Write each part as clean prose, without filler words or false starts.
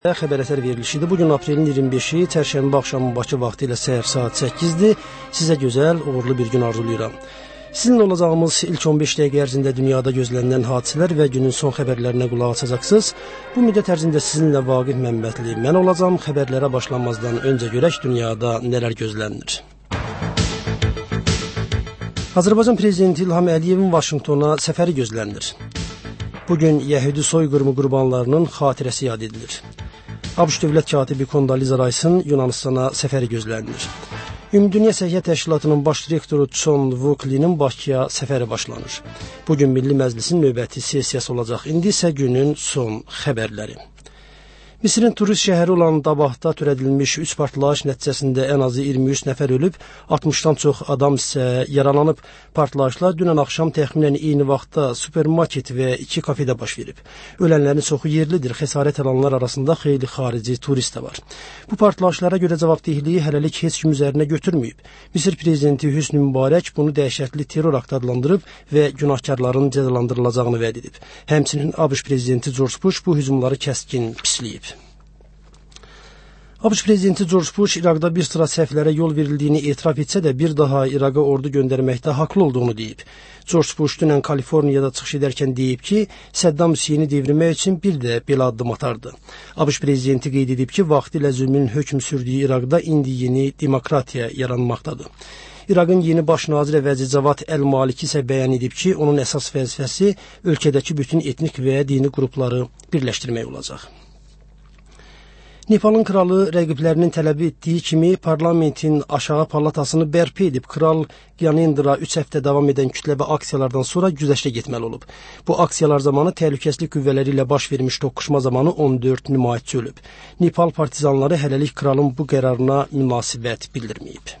Xəbər əsər verilişidir. Bugün aprelin 25-i, çərşənbə axşamı Bakı vaxtı ilə səhər saat 8-dir. Sizə gözəl, uğurlu bir gün arzulayıram. Sizinlə olacağımız ilk 15 dəqiqə ərzində dünyada gözlənilən hadisələr və günün son xəbərlərinə qulaq asacaqsınız. Bu müddət ərzində sizinlə Vaqif Məmmədli mən olacağım. Xəbərlərə başlanmazdan öncə görək dünyada nələr gözlənilir. Azərbaycan Prezidenti İlham Əliyevin Vaşinqtona səfəri gözlənilir. Bugün Yəhudi soyqırımı qurbanlarının xatirəsi yad edilir. ABŞ Dövlət katibi Kondoliza Rice'ın Yunanistana səfəri gözlənilir. Ümumdünya Səhiyyə Təşkilatının baş direktoru John Vukli'nin Bakıya səfəri başlanır. Bugün Milli Məclisin növbəti sessiyası olacaq. İndi isə günün son xəbərləri. Misirin turist şəhəri olan Dabahda törədilmiş 3 partlayış nəticəsində ən azı 23 nəfər ölüb, 60-dan çox adam isə yaralanıb. Partlayışlar dünən axşam təxminən eyni vaxtda supermarket və 2 kafedə baş verib. Ölənlərin çoxu yerlidir, xəsarət alanlar arasında xeyli xarici turist də var. Bu partlayışlara görə cavabdehliyi hələlik heç kim üzərinə götürməyib. Misir prezidenti Hüsnü Mübarək bunu dəhşətli terror aktı adlandırıb və günahkarların cəzalandırılacağını vəd edib. Həmçinin ABŞ prezidenti George Bush bu hücumları kəskin pisləyib. ABŞ prezidenti George Bush İraqda bir sıra səhvlərə yol verildiyini etiraf etsə də bir daha İraqa ordu göndərməkdə haqlı olduğunu deyib. George Bush dünən Kaliforniyada çıxış edərkən deyib ki, Səddam Hüseyni devirmək üçün bir də belə addım atardı. ABŞ prezidenti qeyd edib ki, vaxtilə zülmün hökm sürdüyü İraqda indi yeni demokratiya yaranmaqdadır. İraqın yeni baş naziri əvəzi Cavad Əl-Maliki isə bəyan edib ki, onun əsas vəzifəsi ölkədəki bütün etnik və dini qrupları birləşdirmək olacaq. Nepalın kralı rəqiblərinin tələb etdiyi kimi parlamentin aşağı palatasını bərpa edib. Kral Gyanendra 3 həftə davam edən kütləvi aksiyalardan sonra güzəştə getməli olub. Bu aksiyalar zamanı təhlükəsizlik qüvvələri ilə baş vermiş toqquşma zamanı 14 nümayişçi ölüb. Nepal partizanları hələlik kralın bu qərarına münasibət bildirməyib.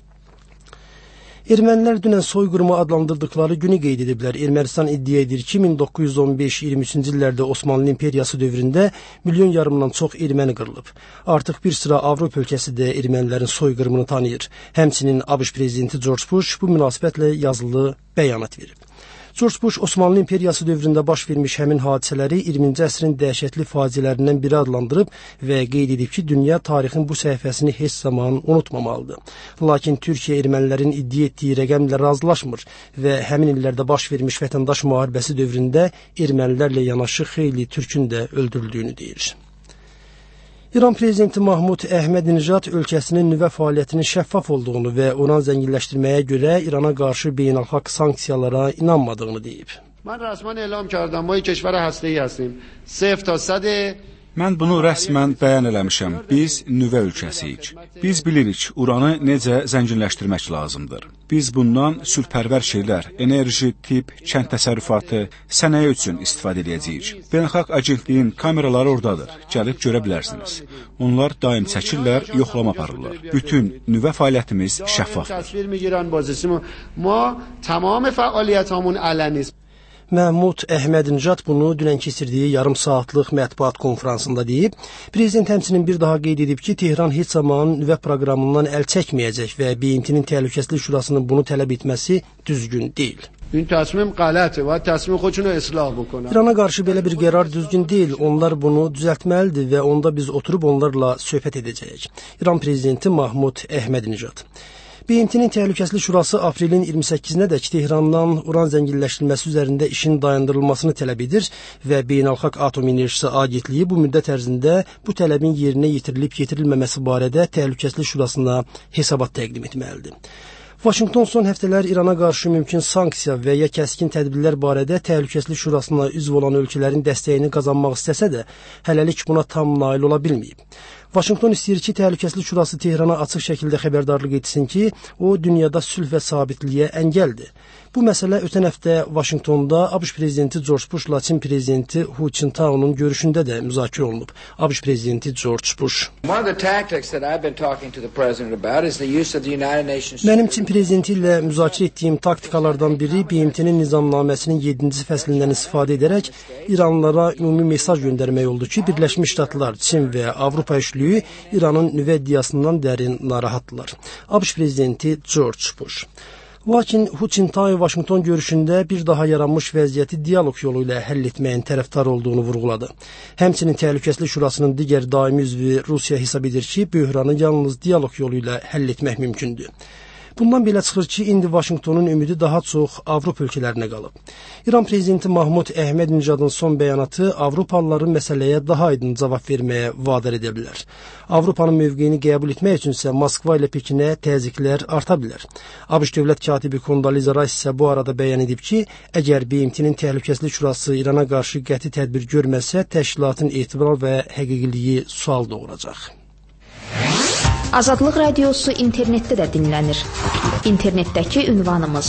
Ermənilər dünən soyqırımı adlandırdıqları günü qeyd ediblər. Ermənistan iddia edir ki, 1915-23-cü illərdə Osmanlı İmperiyası dövründə milyon yarımdan çox erməni qırılıb. Artıq bir sıra Avropa ölkəsi də ermənilərin soyqırımını tanıyır. Həmçinin ABŞ prezidenti George Bush bu münasibətlə yazılı bəyanat verib. George Bush Osmanlı İmperiyası dövründə baş vermiş həmin hadisələri 20-ci əsrin dəhşətli faciələrindən biri adlandırıb və qeyd edib ki, dünya tarixin bu səhifəsini heç zaman unutmamalıdır. Lakin Türkiyə ermənilərin iddia etdiyi rəqəmlə razılaşmır və həmin illərdə baş vermiş vətəndaş müharibəsi dövründə ermənilərlə yanaşı xeyli türkün də öldürüldüyünü deyir. İran prezidenti Mahmud Əhmədinejad ölkəsinin nüvə fəaliyyətinin şəffaf olduğunu və uran zənginləşdirməyə görə İrana qarşı beynəlxalq sanksiyalara inanmadığını deyib. Mən rəsmən elan kərdim, ma keşvər həstəyi həstim. 0 ta 100 Mən bunu rəsmən bəyan eləmişəm. Biz nüvə ölkəsiyik. Biz bilirik, uranı necə zənginləşdirmək lazımdır. Biz bundan sülhpərvər şeylər, enerji, tibb, kənd təsərrüfatı, sənaye üçün istifadə edəcəyik. Beynəlxalq agentliyin kameraları oradadır. Gəlib görə bilərsiniz. Onlar daim çəkirlər, yoxlama aparırlar. Bütün nüvə fəaliyyətimiz şəffafdır. Mahmud Əhmədinejad bunu dünən keçirdiyi yarım saatlıq mətbuat konfransında deyib. Prezident həmçinin bir daha qeyd edib ki, Tehran heç zaman nüvə proqramından əl çəkməyəcək və BMT-nin Təhlükəsizlik Şurasının bunu tələb etməsi düzgün deyil. İrana qarşı belə bir qərar düzgün deyil. Onlar bunu düzəltməlidir və onda biz oturub onlarla söhbət edəcəyik. İran prezidenti Mahmud Əhmədinejad. BMT-nin Təhlükəsizlik Şurası aprelin 28-nədək Tehrandan uran zənginləşdirilməsi üzərində işin dayandırılmasını tələb edir və Beynəlxalq Atom Enerjisi Agentliyi bu müddət ərzində bu tələbin yerinə yetirilib-yetirilməməsi barədə Təhlükəsizlik Şurasına hesabat təqdim etməlidir. Vaşinqton son həftələr İrana qarşı mümkün sanksiya və ya kəskin tədbirlər barədə Təhlükəsizlik Şurasına üzv olan ölkələrin dəstəyini qazanmaq istəsə də, hələlik buna tam nail ola bilməyib. Vaşinqton istəyir ki, Təhlükəsizlik Şurası Tehrana açıq şəkildə xəbərdarlıq etsin ki, o dünyada sülh və sabitliyə əngəldir. Bu məsələ ötən həftə Vaşinqtonda ABŞ prezidenti George Bushla Çin prezidenti Hu Jintao'nun görüşündə də müzakirə olunub. ABŞ prezidenti George Bush. Mənim Çin prezidenti ilə müzakirə etdiyim taktikalardan biri BMT-nin nizamnaməsinin 7-ci fəslindən istifadə edərək İranlılara ümumi mesaj göndərmək oldu ki, Birləşmiş Ştatlar, Çin və Avropa üçlüyü İranın nüvə iddiasından dərin narahatdırlar. ABŞ prezidenti George Bush. Lakin Hu Jintao Vaşinqton görüşündə bir daha yaranmış vəziyyəti dialoq yolu ilə həll etməyin tərəfdar olduğunu vurğuladı. Həmçinin Təhlükəsizlik Şurasının digər daimi üzvü Rusiya hesab edir ki, böhranı yalnız dialoq yolu ilə həll etmək mümkündür. Bundan belə çıxır ki, indi Vaşinqtonun ümidi daha çox Avropa ölkələrinə qalıb. İran prezidenti Mahmud Əhmədinəcadın son bəyanatı Avropalıların məsələyə daha aydın cavab verməyə vadar edə bilər. Avropanın mövqeyini qəbul etmək üçünsə Moskva ilə Pekinə təzyiqlər arta bilər. ABŞ dövlət katibi Kondaliza Rice isə bu arada bəyan edib ki, əgər BMT-nin Təhlükəsizlik Şurası İrana qarşı qəti tədbir görməsə, təşkilatın etibar və həqiqiliyi sual doğuracaq. Azadlıq Radiosu internetdə də dinlənir. İnternetdəki ünvanımız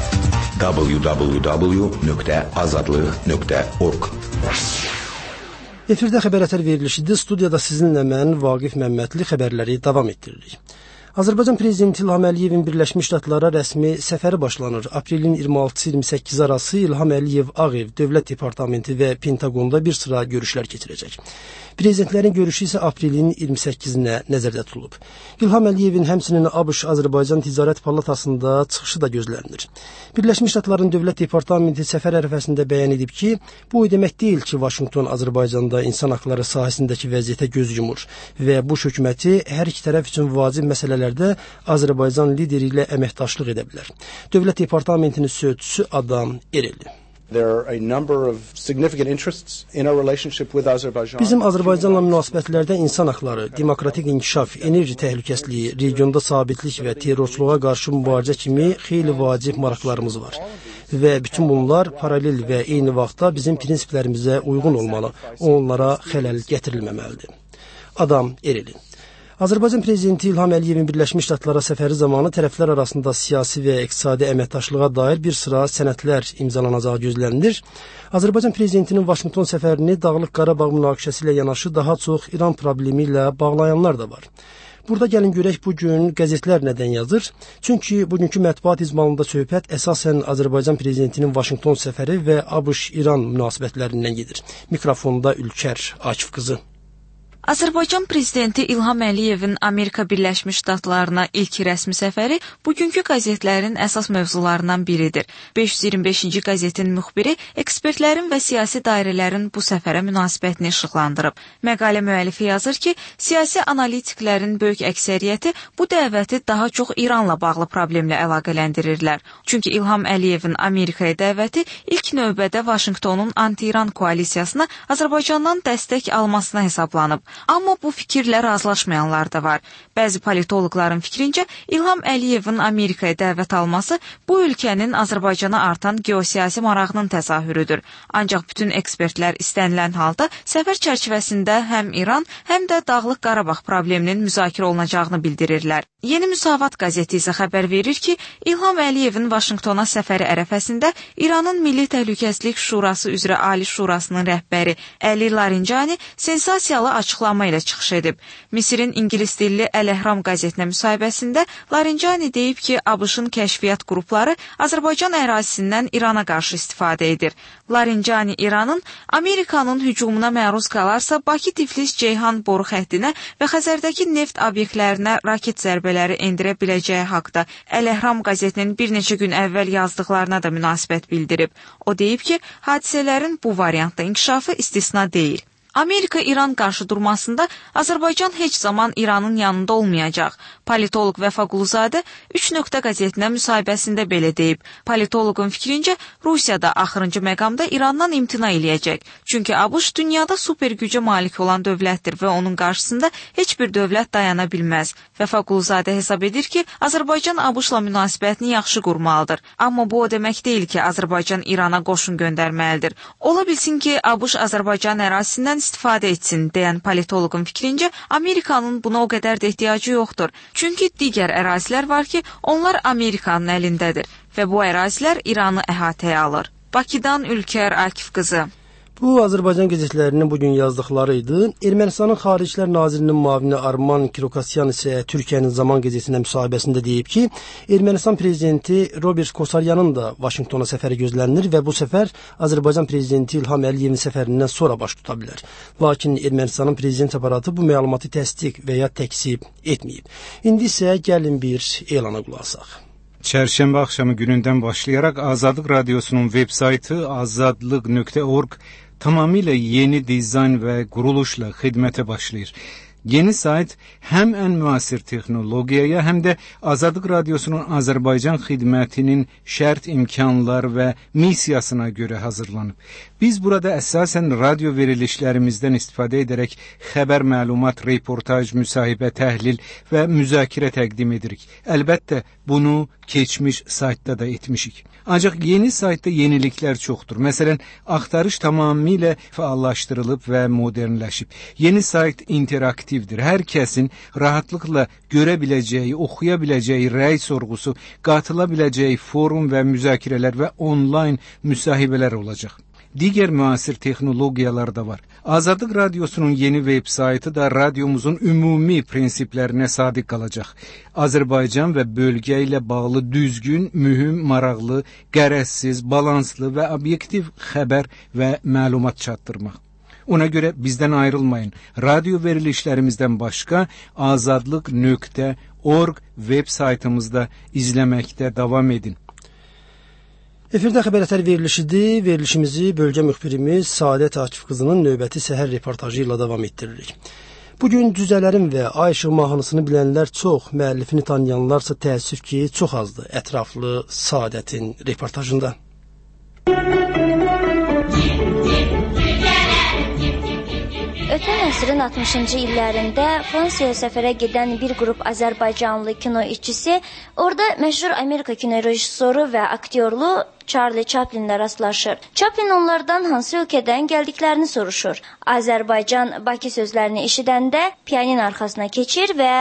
www.azadlıq.org. Efirdə xəbər verilişidir. Studiyada sizinlə mən Vaqif Məmmədli xəbərləri davam etdiririk. Azərbaycan prezidenti İlham Əliyevin Birləşmiş Ştatlara rəsmi səfəri başlanır. Aprelin 26-28 arası İlham Əliyev Ağ Ev, Dövlət Departamenti və Pentagonda bir sıra görüşlər keçirəcək. Prezidentlərin görüşü isə aprelin 28-nə nəzərdə tutulub. İlham Əliyevin həmçinin ABŞ-Azərbaycan Ticarət Palatasında çıxışı da gözlənilir. Birləşmiş Ştatların Dövlət Departamenti səfər ərəfəsində bəyan edib ki, bu o demək deyil ki, Vaşinqton Azərbaycanda insan haqları sahəsindəki vəziyyətə göz yumur və Buş hökuməti hər iki tərəf üçün vacib məsələlərdə Azərbaycan lideri ilə əməkdaşlıq edə bilər. Dövlət Departamentinin sözçüsü Adam Ereli. Bizim Azərbaycanla münasibətlərdə insan haqları, demokratik inkişaf, enerji təhlükəsizliyi, regionda sabitlik və terrorçuluğa qarşı mübarizə kimi xeyli vacib maraqlarımız var. Və bütün bunlar paralel və eyni vaxtda bizim prinsiplərimizə uyğun olmalı, onlara xələl gətirilməməlidir. Adam Ereli. Azərbaycan prezidenti İlham Əliyevin Birləşmiş Ştatlara səfəri zamanı tərəflər arasında siyasi və iqtisadi əməkdaşlığa dair bir sıra sənədlər imzalanacağı gözlənilir. Azərbaycan prezidentinin Vaşinqton səfərini Dağlıq Qarabağ münaqişəsi ilə yanaşı daha çox İran problemi ilə bağlayanlar da var. Burada gəlin görək bugün qəzetlər nədən yazır? Çünki bugünkü mətbuat izmalında söhbət əsasən Azərbaycan prezidentinin Vaşinqton səfəri və ABŞ-İran münasibətlərindən gedir. Mikrofonda Ülkər Akif qızı. Azərbaycan prezidenti İlham Əliyevin Amerika Birləşmiş Ştatlarına ilk rəsmi səfəri bugünkü qəzetlərin əsas mövzularından biridir. 525-ci qəzetin müxbiri ekspertlərin və siyasi dairələrin bu səfərə münasibətini işıqlandırıb. Məqalə müəllifi yazır ki, siyasi analitiklərin böyük əksəriyyəti bu dəvəti daha çox İranla bağlı problemlə əlaqələndirirlər. Çünki İlham Əliyevin Amerikaya dəvəti ilk növbədə Vaşinqtonun anti-İran koalisiyasına Azərbaycandan dəstək almasına hesablanıb. Amma bu fikirlə razılaşmayanlar da var. Bəzi politoloqların fikrincə İlham Əliyevin Amerikaya dəvət alması bu ölkənin Azərbaycana artan geosiyasi marağının təzahürüdür. Ancaq bütün ekspertlər istənilən halda səfər çərçivəsində həm İran, həm də Dağlıq Qarabağ probleminin müzakirə olunacağını bildirirlər. Yeni Müsavat qəzeti isə xəbər verir ki, İlham Əliyevin Vaşinqtona səfəri ərəfəsində İranın Milli Təhlükəsizlik Şurası üzrə Ali Şurasının rəhbəri Əli Larinjani sensasiyalı açıqlama ilə çıxış edib. Misirin ingilis dilli Əl-Əhram qəzetinə müsahibəsində Larinjani deyib ki, ABŞ-ın kəşfiyyat qrupları Azərbaycan ərazisindən İrana qarşı istifadə edir. Larinjani İranın Amerikanın hücumuna məruz qalarsa Bakı-Tiflis-Ceyhan boru xəttinə və Xəzərdəki neft obyektlərinə raket zərbələri endirə biləcəyi haqda Əl-Əhram qəzetinin bir neçə gün əvvəl yazdıqlarına da münasibət bildirib. O deyib ki, hadisələrin bu variantda inkişafı istisna deyil. Amerika-İran qarşıdurmasında Azərbaycan heç zaman İranın yanında olmayacaq. Politoloq Vəfa Quluzadə 3 nöqtə qəzetinə müsahibəsində belə deyib. Politoloqun fikrincə, Rusiya da axırıncı məqamda İrandan imtina eləyəcək. Çünki ABŞ dünyada super gücə malik olan dövlətdir və onun qarşısında heç bir dövlət dayana bilməz. Vəfa Quluzadə hesab edir ki, Azərbaycan ABŞ-la münasibətini yaxşı qurmalıdır. Amma bu o demək deyil ki, Azərbaycan İrana qoşun göndərməlidir. Ola bilsin ki, ABŞ Azərbaycan ərazisindən istifadə etsin, deyən politoloqun fikrincə, Amerikanın buna o qədər də ehtiyacı yoxdur. Çünki digər ərazilər var ki, onlar Amerikanın əlindədir və bu ərazilər İranı əhatəyə alır. Bakıdan Ülkər Akif qızı. Bu, Azərbaycan qəzetlərinin bugün yazdıqları idi. Ermənistanın Xaricilər Nazirinin müavini Arman Kirokasyan isə Türkiyənin Zaman qəzetinə müsahibəsində deyib ki, Ermənistan prezidenti Robert Kosaryanın da Vaşinqtona səfəri gözlənilir və bu səfər Azərbaycan prezidenti İlham Əliyevin səfərindən sonra baş tuta bilər. Lakin Ermənistanın prezident aparatı bu məlumatı təsdiq və ya təksib etməyib. İndi isə gəlin bir elana qulaq asaq. Çərşənbə axşamı günündən başlayaraq Azadlıq Radiosunun web saytı azadlıq.org tamamilə yeni dizayn və quruluşla xidmətə başlayır. Yeni sayt həm ən müasir texnologiyaya, həm də Azadlıq Radiosunun Azərbaycan xidmətinin şərt imkanlar və missiyasına görə hazırlanıb. Biz burada əsasən radio verilişlərimizdən istifadə edərək xəbər, məlumat, reportaj, müsahibə, təhlil və müzakirə təqdim edirik. Əlbəttə, bunu keçmiş saytda da etmişik. Ancaq yeni saytda yeniliklər çoxdur. Məsələn, axtarış tamamilə fəallaşdırılıb və modernləşib. Yeni sayt interaktivdir. Hər kəsin rahatlıqla görə biləcəyi, oxuya biləcəyi rəy sorğusu, qatıla biləcəyi forum və müzakirələr və onlayn müsahibələr olacaq. Digər müasir texnologiyalar da var. Azadlıq Radiosunun yeni web saytı da radiomuzun ümumi prinsiplərinə sadiq qalacaq. Azərbaycan və bölgə ilə bağlı düzgün, mühüm, maraqlı, qərəzsiz, balanslı və obyektiv xəbər və məlumat çatdırmaq. Ona görə bizdən ayrılmayın. Radio verilişlərimizdən başqa azadlıq.org web saytımızda izləməkdə davam edin. Efirdə xəbər verilişidir. Verilişimizi bölgə müxbirimiz Saadət Akif qızının növbəti səhər reportajı ilə davam etdiririk. Bugün cüzələrin və ay işığı mahnısını bilənlər çox, müəllifini tanıyanlarsa təəssüf ki, çox azdır. Ətraflı Saadətin reportajında. Ötən əsrin 60-cı illərində Fransaya səfərə gedən bir qrup Azərbaycanlı kino işçisi orada məşhur Amerika kino rejissoru və aktyorlu Charlie Chaplinlə rastlaşır. Chaplin onlardan hansı ölkədən gəldiklərini soruşur. Azərbaycan Bakı sözlərini eşidəndə pianin arxasına keçir və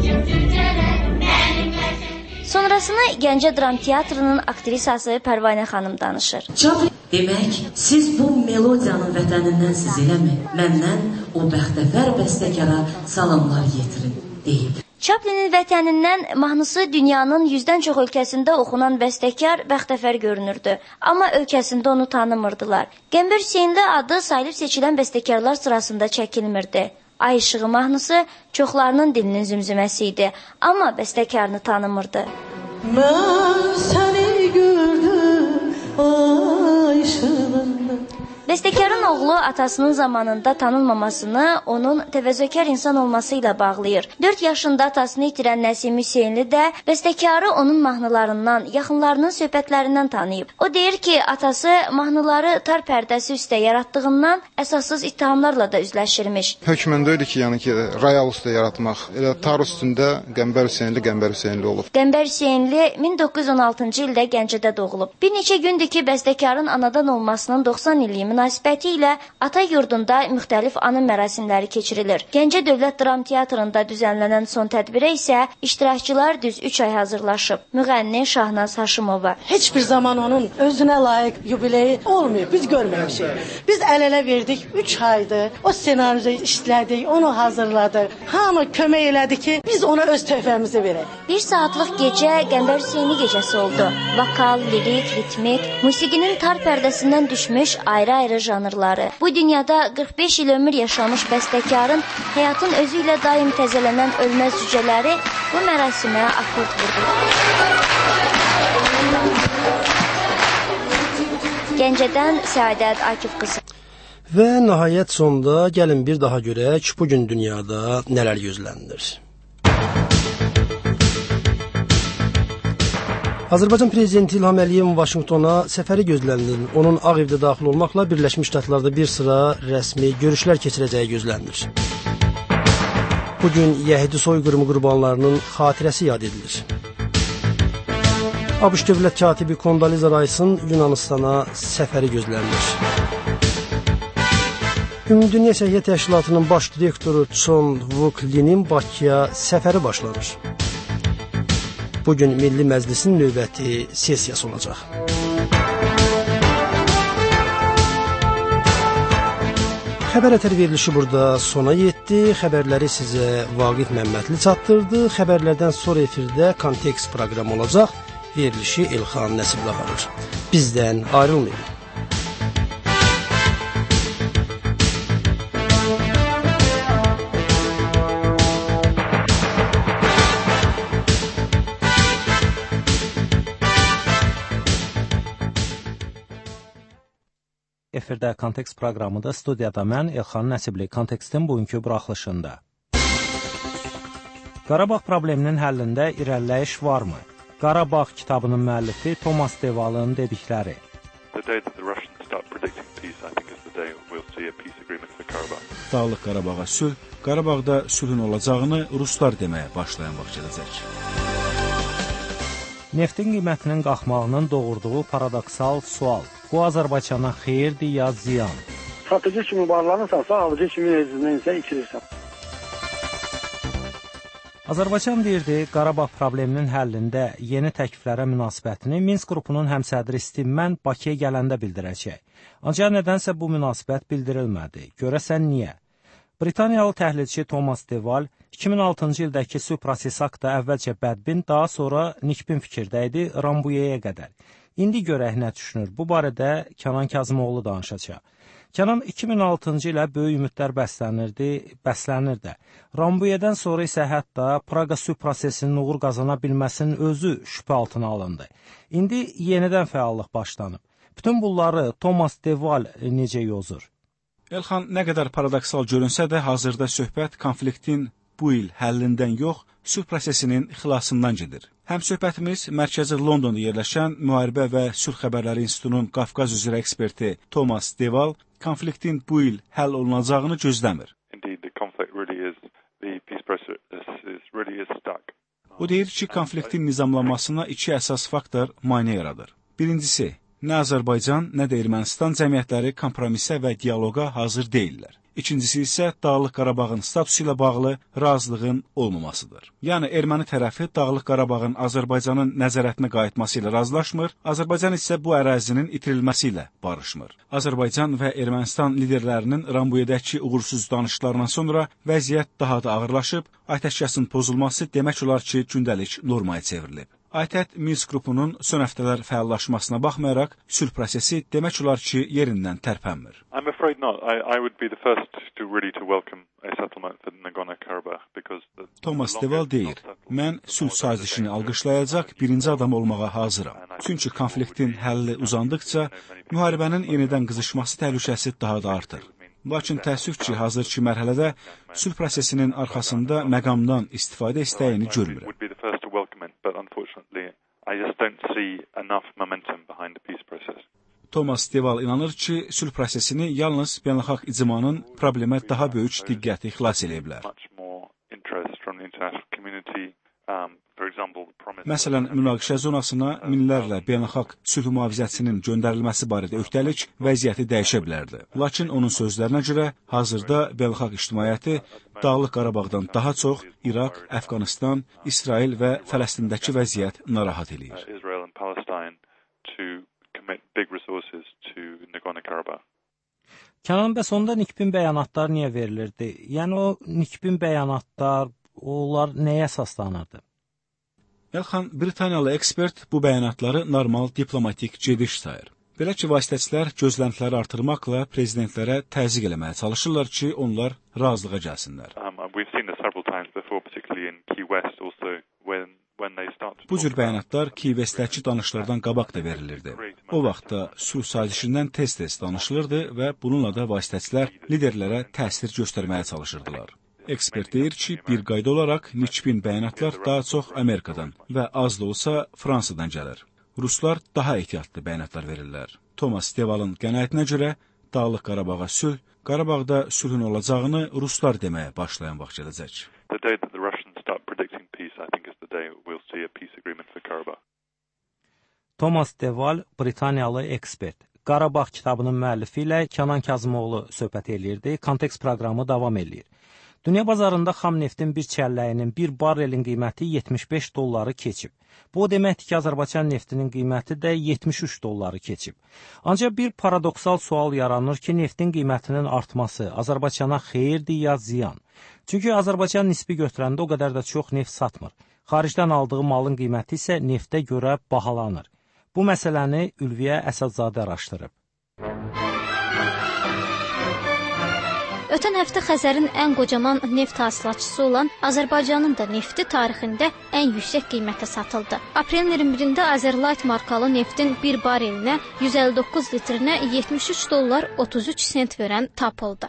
sonrasını Gəncə Dram Teatrının aktrisası Pərvanə xanım danışır. Chaplin, demək, siz bu melodiyanın vətənindən eləmi? Məndən o bəxtəvər bəstəkara salamlar yetirin, deyib. Chaplinin vətənindən mahnısı dünyanın 100-dən çox ölkəsində oxunan bəstəkar bəxtəvər görünürdü. Amma ölkəsində onu tanımırdılar. Qəmbər Hüseynli adı sayılıb seçilən bəstəkarlar sırasında çəkilmirdi. Ay işığı mahnısı çoxlarının dilinin zümzüməsi idi, amma bəstəkarını tanımırdı. Mən səni gördüm, ay işığında. Bəstəkarın oğlu atasının zamanında tanınmamasını onun təvəzzökar insan olması ilə bağlayır. 4 yaşında atasını itirən Nəsim Hüseynli də bəstəkarı onun mahnılarından, yaxınlarının söhbətlərindən tanıyıb. O deyir ki, atası mahnıları tar pərdəsi üstə yaratdığından əsassız ittihamlarla da üzləşirmiş. Hökmündə idi ki, yəni ki, royal üstə yaratmaq. Elə tar üstündə Qəmbər Hüseynli olub. Qəmbər Hüseynli 1916-cı ildə Gəncədə doğulub. Bir neçə gündür ki, bəstəkarın anadan olmasının 90 illiyi münasibəti ilə ata yurdunda müxtəlif anım mərasimləri keçirilir. Gəncə Dövlət Dram Teatrında düzənlənən son tədbirə isə iştirakçılar düz 3 ay hazırlaşıb. Müğənni Şahnaz Haşimova. Heç bir zaman onun özünə layiq yubileyi olmayıb, biz görməmişik. Biz əl-ələ verdik, 3 aydır, o senaryoyu işlədik, onu hazırladıq. Hamı kömək elədi ki, biz ona öz töhfəmizi verək. 1 saatlıq gecə Qəmbər Hüseyni gecəsi oldu. Vokal, lirik, ritmik, musiqinin tar pərdəsindən düşmüş ayrı janrları. Bu dünyada 45 il ömür yaşamış bəstəkarın həyatın özü ilə daim təzələnən ölməz cücələri bu mərasimə akord vurdu. Gəncədən Saadət Akif qızı. Və nəhayət sonda gəlin bir daha görək bugün dünyada nələr gözlənilir. Azərbaycan Prezidenti İlham Əliyevin Vaşinqtona səfəri gözlənilir. Onun Ağ Evdə daxil olmaqla Birləşmiş Ştatlarda bir sıra rəsmi görüşlər keçirəcəyi gözlənilir. Bugün Yəhudi soyqırımı qurbanlarının xatirəsi yad edilir. ABŞ Dövlət katibi Kondaliza Rice'ın Yunanistana səfəri gözlənilir. Ümumdünya Səhiyyə Təşkilatının baş direktoru Çon Vuklinin Bakıya səfəri başlanır. Bugün Milli Məclisin növbəti sessiyası olacaq. Xəbər ətər verilişi burada sona yetdi. Xəbərləri sizə Vaqif Məmmədli çatdırdı. Xəbərlərdən sonra efirdə Kontekst proqramı olacaq. Verilişi Elxan Nəsibli aparır. Bizdən ayrılmayın. efirdə Kontekst proqramıda studiyada mən Elxan Nəsibli Kontekstin bugünkü buraxılışında. Qarabağ probleminin həllində irəliləyiş varmı? Qarabağ kitabının müəllifi Thomas Deval'ın dedikləri. Dağlıq Qarabağa sülh, Qarabağda sülhün olacağını ruslar deməyə başlayan vaxt gələcək. Neftin qiymətinin qalxmağının doğurduğu paradoksal sual. Bu Azərbaycana xeyirdir ya ziyan? Satıcı kimi varlanırsansa, alıcı kimi özündən isə ikirirsən. Azərbaycan deyirdi, Qarabağ probleminin həllində yeni təkliflərə münasibətini Minsk qrupunun həmsədri Stimman Bakıya gələndə bildirəcək. Ancaq nədənsə bu münasibət bildirilmədi. Görəsən niyə? Britaniyalı təhlilçi Thomas Deval 2006-cı ildəki sülh prosesi haqqında əvvəlcə bədbin, daha sonra nikbin fikirdə idi Rambuyaya qədər. İndi görək nə düşünür. Bu barədə Kənan Kazımoğlu danışacaq. Kənan 2006-cı ilə böyük ümidlər bəslənir də. Rambuyadan sonra isə hətta Praqa sülh prosesinin uğur qazana bilməsinin özü şübhə altına alındı. İndi yenidən fəallıq başlanıb. Bütün bunları Thomas Deval necə yozur? Elxan, nə qədər paradoksal görünsə də, hazırda söhbət konfliktin bu il həllindən yox, sülh prosesinin xilasından gedir. Həm söhbətimiz mərkəzi Londonda yerləşən Müharibə və Sülh Xəbərləri İnstitutunun Qafqaz üzrə eksperti Thomas Deval konfliktin bu il həll olunacağını gözləmir. O deyir ki, konfliktin nizamlanmasına iki əsas faktor maneə yaradır. Birincisi, nə Azərbaycan, nə də Ermənistan cəmiyyətləri kompromisə və dialoqa hazır deyillər. İkincisi isə Dağlıq Qarabağın statusu ilə bağlı razılığın olmamasıdır. Yəni, erməni tərəfi Dağlıq Qarabağın Azərbaycanın nəzarətinə qayıtması ilə razılaşmır, Azərbaycan isə bu ərazinin itirilməsi ilə barışmır. Azərbaycan və Ermənistan liderlərinin Rambuyadakı uğursuz danışıqlarından sonra vəziyyət daha da ağırlaşıb, atəşkəsin pozulması demək olar ki, gündəlik normaya çevrilib. ATƏT Minsk qrupunun son həftələr fəallaşmasına baxmayaraq, sülh prosesi demək olar ki, yerindən tərpənmir. Thomas Deval deyir, mən sülh sazişini alqışlayacaq birinci adam olmağa hazıram. Çünki konfliktin həlli uzandıqca, müharibənin yenidən qızışması təhlükəsi daha da artır. Lakin təəssüf ki, hazırki mərhələdə sülh prosesinin arxasında məqamdan istifadə istəyini görmürəm. Thomas Deval inanır ki, sülh prosesini yalnız beynəlxalq icmanın problemə daha böyük diqqəti xilas edə bilər. Məsələn, münaqişə zonasına minlərlə beynəlxalq sülh mühafizəçisinin göndərilməsi barədə öhdəlik vəziyyəti dəyişə bilərdi. Lakin onun sözlərinə görə, hazırda beynəlxalq ictimaiyyəti Dağlıq Qarabağdan daha çox İraq, Əfqanistan, İsrail və Fələstindəki vəziyyət narahat edir. Kənan, bəs onda nikbin bəyanatlar niyə verilirdi? Yəni o nikbin bəyanatlar, onlar nəyə əsaslanırdı? Elxan, Britaniyalı ekspert bu bəyanatları normal diplomatik gediş sayır. Belə ki, vasitəçilər gözləntiləri artırmaqla prezidentlərə təzyiq eləməyə çalışırlar ki, onlar razılığa gəlsinlər. Bu cür bəyanatlar Key Westdəki danışıqlardan qabaq da verilirdi. O vaxtda sülh sazişindən tez-tez danışılırdı və bununla da vasitəçilər liderlərə təsir göstərməyə çalışırdılar. Ekspert deyir ki, bir qayda olaraq nikbin bəyanatlar daha çox Amerikadan və az da olsa Fransadan gəlir. Ruslar daha ehtiyatlı bəyanatlar verirlər. Thomas Deval'ın qənaətinə görə Dağlıq Qarabağa sülh, Qarabağda sülhün olacağını ruslar deməyə başlayan vaxt gələcək. Thomas Deval, Britaniyalı ekspert. Qarabağ kitabının müəllifi ilə Kənan Kazımoğlu söhbət eləyirdi. Kontekst proqramı davam eləyir. Dünya bazarında xam neftin bir çəlləyinin, bir barrelin qiyməti $75 keçib. Bu deməkdir ki, Azərbaycan neftinin qiyməti də $73 keçib. Ancaq bir paradoksal sual yaranır ki, neftin qiymətinin artması Azərbaycana xeyirdir ya ziyan? Çünki Azərbaycan nisbi götürəndə o qədər də çox neft satmır. Xaricdən aldığı malın qiyməti isə neftə görə bahalanır. Bu məsələni Ülviyə Əsədzadə araşdırıb. Ötən həftə Xəzərin ən qocaman neft hasilatçısı olan Azərbaycanın da nefti tarixində ən yüksək qiymətə satıldı. Aprelin 21-də Azerlight markalı neftin bir barelinə 159 litrinə $73.33 verən tapıldı.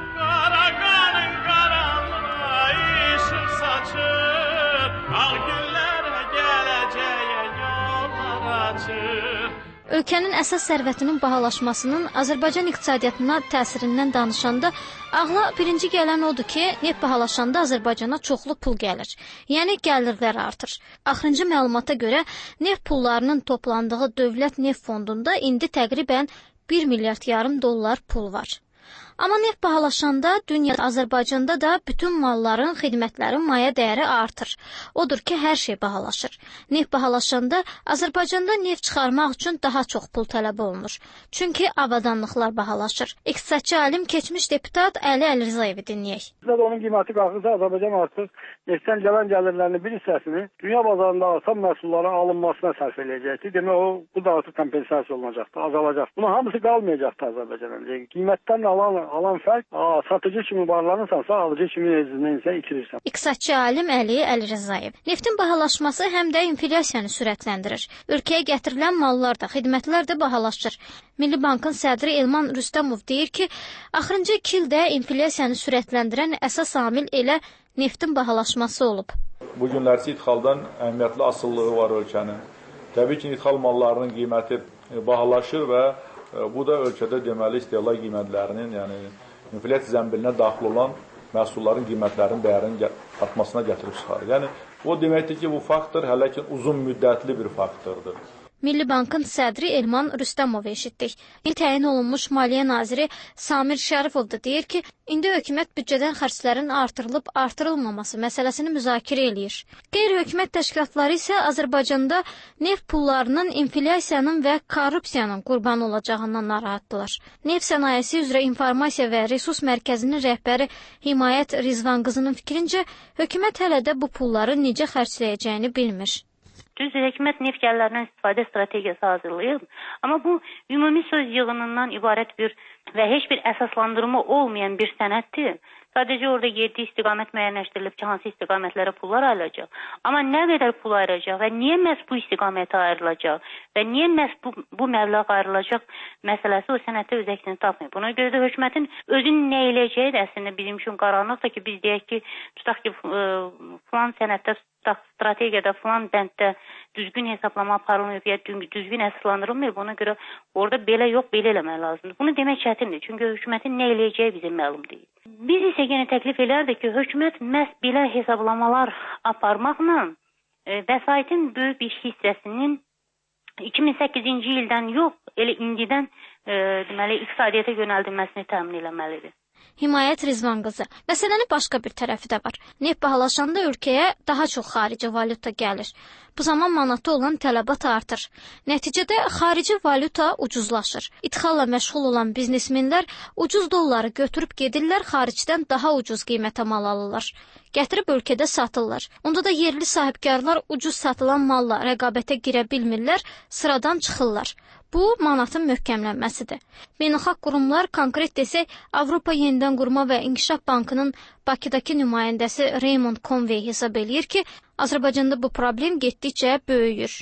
Ölkənin əsas sərvətinin bahalaşmasının Azərbaycan iqtisadiyyatına təsirindən danışanda ağla birinci gələn odur ki, neft bahalaşanda Azərbaycana çoxlu pul gəlir. Yəni gəlirlər artır. Axırıncı məlumata görə neft pullarının toplandığı Dövlət Neft Fondunda indi təqribən $1,5 milyard pul var. Amma neft bahalaşanda dünyada, Azərbaycanda da bütün malların, xidmətlərin maya dəyəri artır. Odur ki, hər şey bahalaşır. Neft bahalaşanda Azərbaycanda neft çıxarmaq üçün daha çox pul tələb olunur. Çünki avadanlıqlar bahalaşır. İqtisadçı alim, keçmiş deputat Əli Əlirzayevi dinləyək. Onun qiyməti qalxırsa, Azərbaycan artıq neftdən gələn gəlirlərinin bir hissəsini dünya bazarında artan məhsulların alınmasına sərf edəcəkdir. Demək, bu da artıq kompensasiya olunacaqdır, azalacaq. Bunun hamısı qalmayacaqdır Azərbaycana. Qiymətdən alan fərq, satıcı kimi varlanırsansa, alıcı kimi sən itirirsən. İqtisadçı alim Əli Əlirzayev. Neftin bahalaşması həm də inflyasiyanı sürətləndirir. Ölkəyə gətirilən mallar da, xidmətlər də bahalaşır. Milli Bankın sədri Elman Rüstəmov deyir ki, axırıncı 2 ildə inflyasiyanı sürətləndirən əsas amil elə neftin bahalaşması olub. Bu günlərsi idxaldan əhəmiyyətli asılılığı var ölkənin. Təbii ki, idxal mallarının qiyməti bahalaşır və bu da ölkədə deməli istehlak qiymətlərinin, yəni inflyasiya zəmbilinə daxil olan məhsulların qiymətlərinin dəyərinin artmasına gətirib çıxarır. Yəni o deməkdir ki, bu faktor hələ ki uzun müddətli bir faktordur. Milli Bankın sədri Elman Rüstəmovu eşitdik. Təyin olunmuş Maliyyə naziri Samir Şərifov da deyir ki, indi hökumət büdcədən xərclərin artırılıb artırılmaması məsələsini müzakirə eləyir. Qeyri-hökumət təşkilatları isə Azərbaycanda neft pullarının inflyasiyanın və korrupsiyanın qurbanı olacağından narahatdırlar. Neft sənayesi üzrə informasiya və resurs mərkəzinin rəhbəri Himayət Rizvanqızının fikrincə, hökumət hələ də bu pulları necə xərcləyəcəyini bilmir. Düzdür, hökumət neft gəlirlərindən istifadə strategiyası hazırlayıb, amma bu ümumi söz yığınından ibarət bir və heç bir əsaslandırma olmayan bir sənəddir. Sadəcə orada 7 istiqamət müəyyənləşdirilib ki, hansı istiqamətlərə pullar ayrılacaq. Amma nə qədər pul ayrılacaq və niyə məhz bu istiqamətə ayrılacaq və niyə məhz bu məbləğ ayrılacaq məsələsi o sənəddə öz əksini tapmıyor. Buna görə də hökumətin özünün nə eləyəcəyi də əslində bizim üçün qaranlıqdır ki, biz deyək ki, tutaq ki, filan sənəddə, strategiyada, filan bənddə düzgün hesablama aparılmıyor ya düzgün əsaslandırılmıyor. Buna görə orada belə yox, belə eləmək lazımdır. Bunu demək çətindir, çünki hökumətin nə eləyəcəyi bizə məlum deyil. Biz isə yenə təklif edərdik ki, hökumət məhz belə hesablamalar aparmaqla vəsaitin böyük bir hissəsinin 2008-ci ildən yox, elə indidən deməli iqtisadiyyata yönəldilməsini təmin etməlidir. Himayət Rizvanqızı. Məsələnin başqa bir tərəfi də var. Neft bahalaşanda ölkəyə daha çox xarici valyuta gəlir. Bu zaman manata olan tələbat artır. Nəticədə xarici valyuta ucuzlaşır. İdxalla məşğul olan biznesmenlər ucuz dolları götürüb gedirlər, xaricdən daha ucuz qiymətə mal alırlar. Gətirib ölkədə satırlar. Onda da yerli sahibkarlar ucuz satılan malla rəqabətə girə bilmirlər, sıradan çıxırlar. Bu, manatın möhkəmlənməsidir. Beynəlxalq qurumlar, konkret desək, Avropa Yenidən Qurma və İnkişaf Bankının Bakıdakı nümayəndəsi Raymond Conway hesab eləyir ki, Azərbaycanda bu problem getdikcə böyüyür.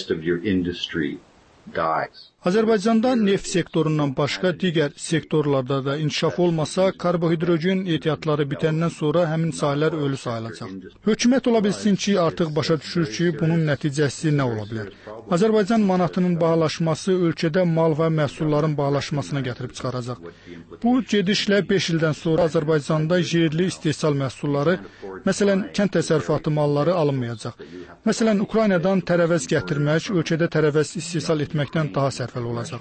Azərbaycanda neft sektorundan başqa digər sektorlarda da inkişaf olmasa, karbohidrogen ehtiyatları bitəndən sonra həmin sahələr ölü sayılacaq. Hökumət ola bilsin ki, artıq başa düşür ki, bunun nəticəsi nə ola bilər. Azərbaycan manatının bahalaşması ölkədə mal və məhsulların bahalaşmasına gətirib çıxaracaq. Bu gedişlə 5 ildən sonra Azərbaycanda yerli istehsal məhsulları, məsələn, kənd təsərrüfatı malları alınmayacaq. Məsələn, Ukraynadan tərəvəz gətirmək ölkədə tərəvəz istehsal etməkdən daha sərfəli olacaq.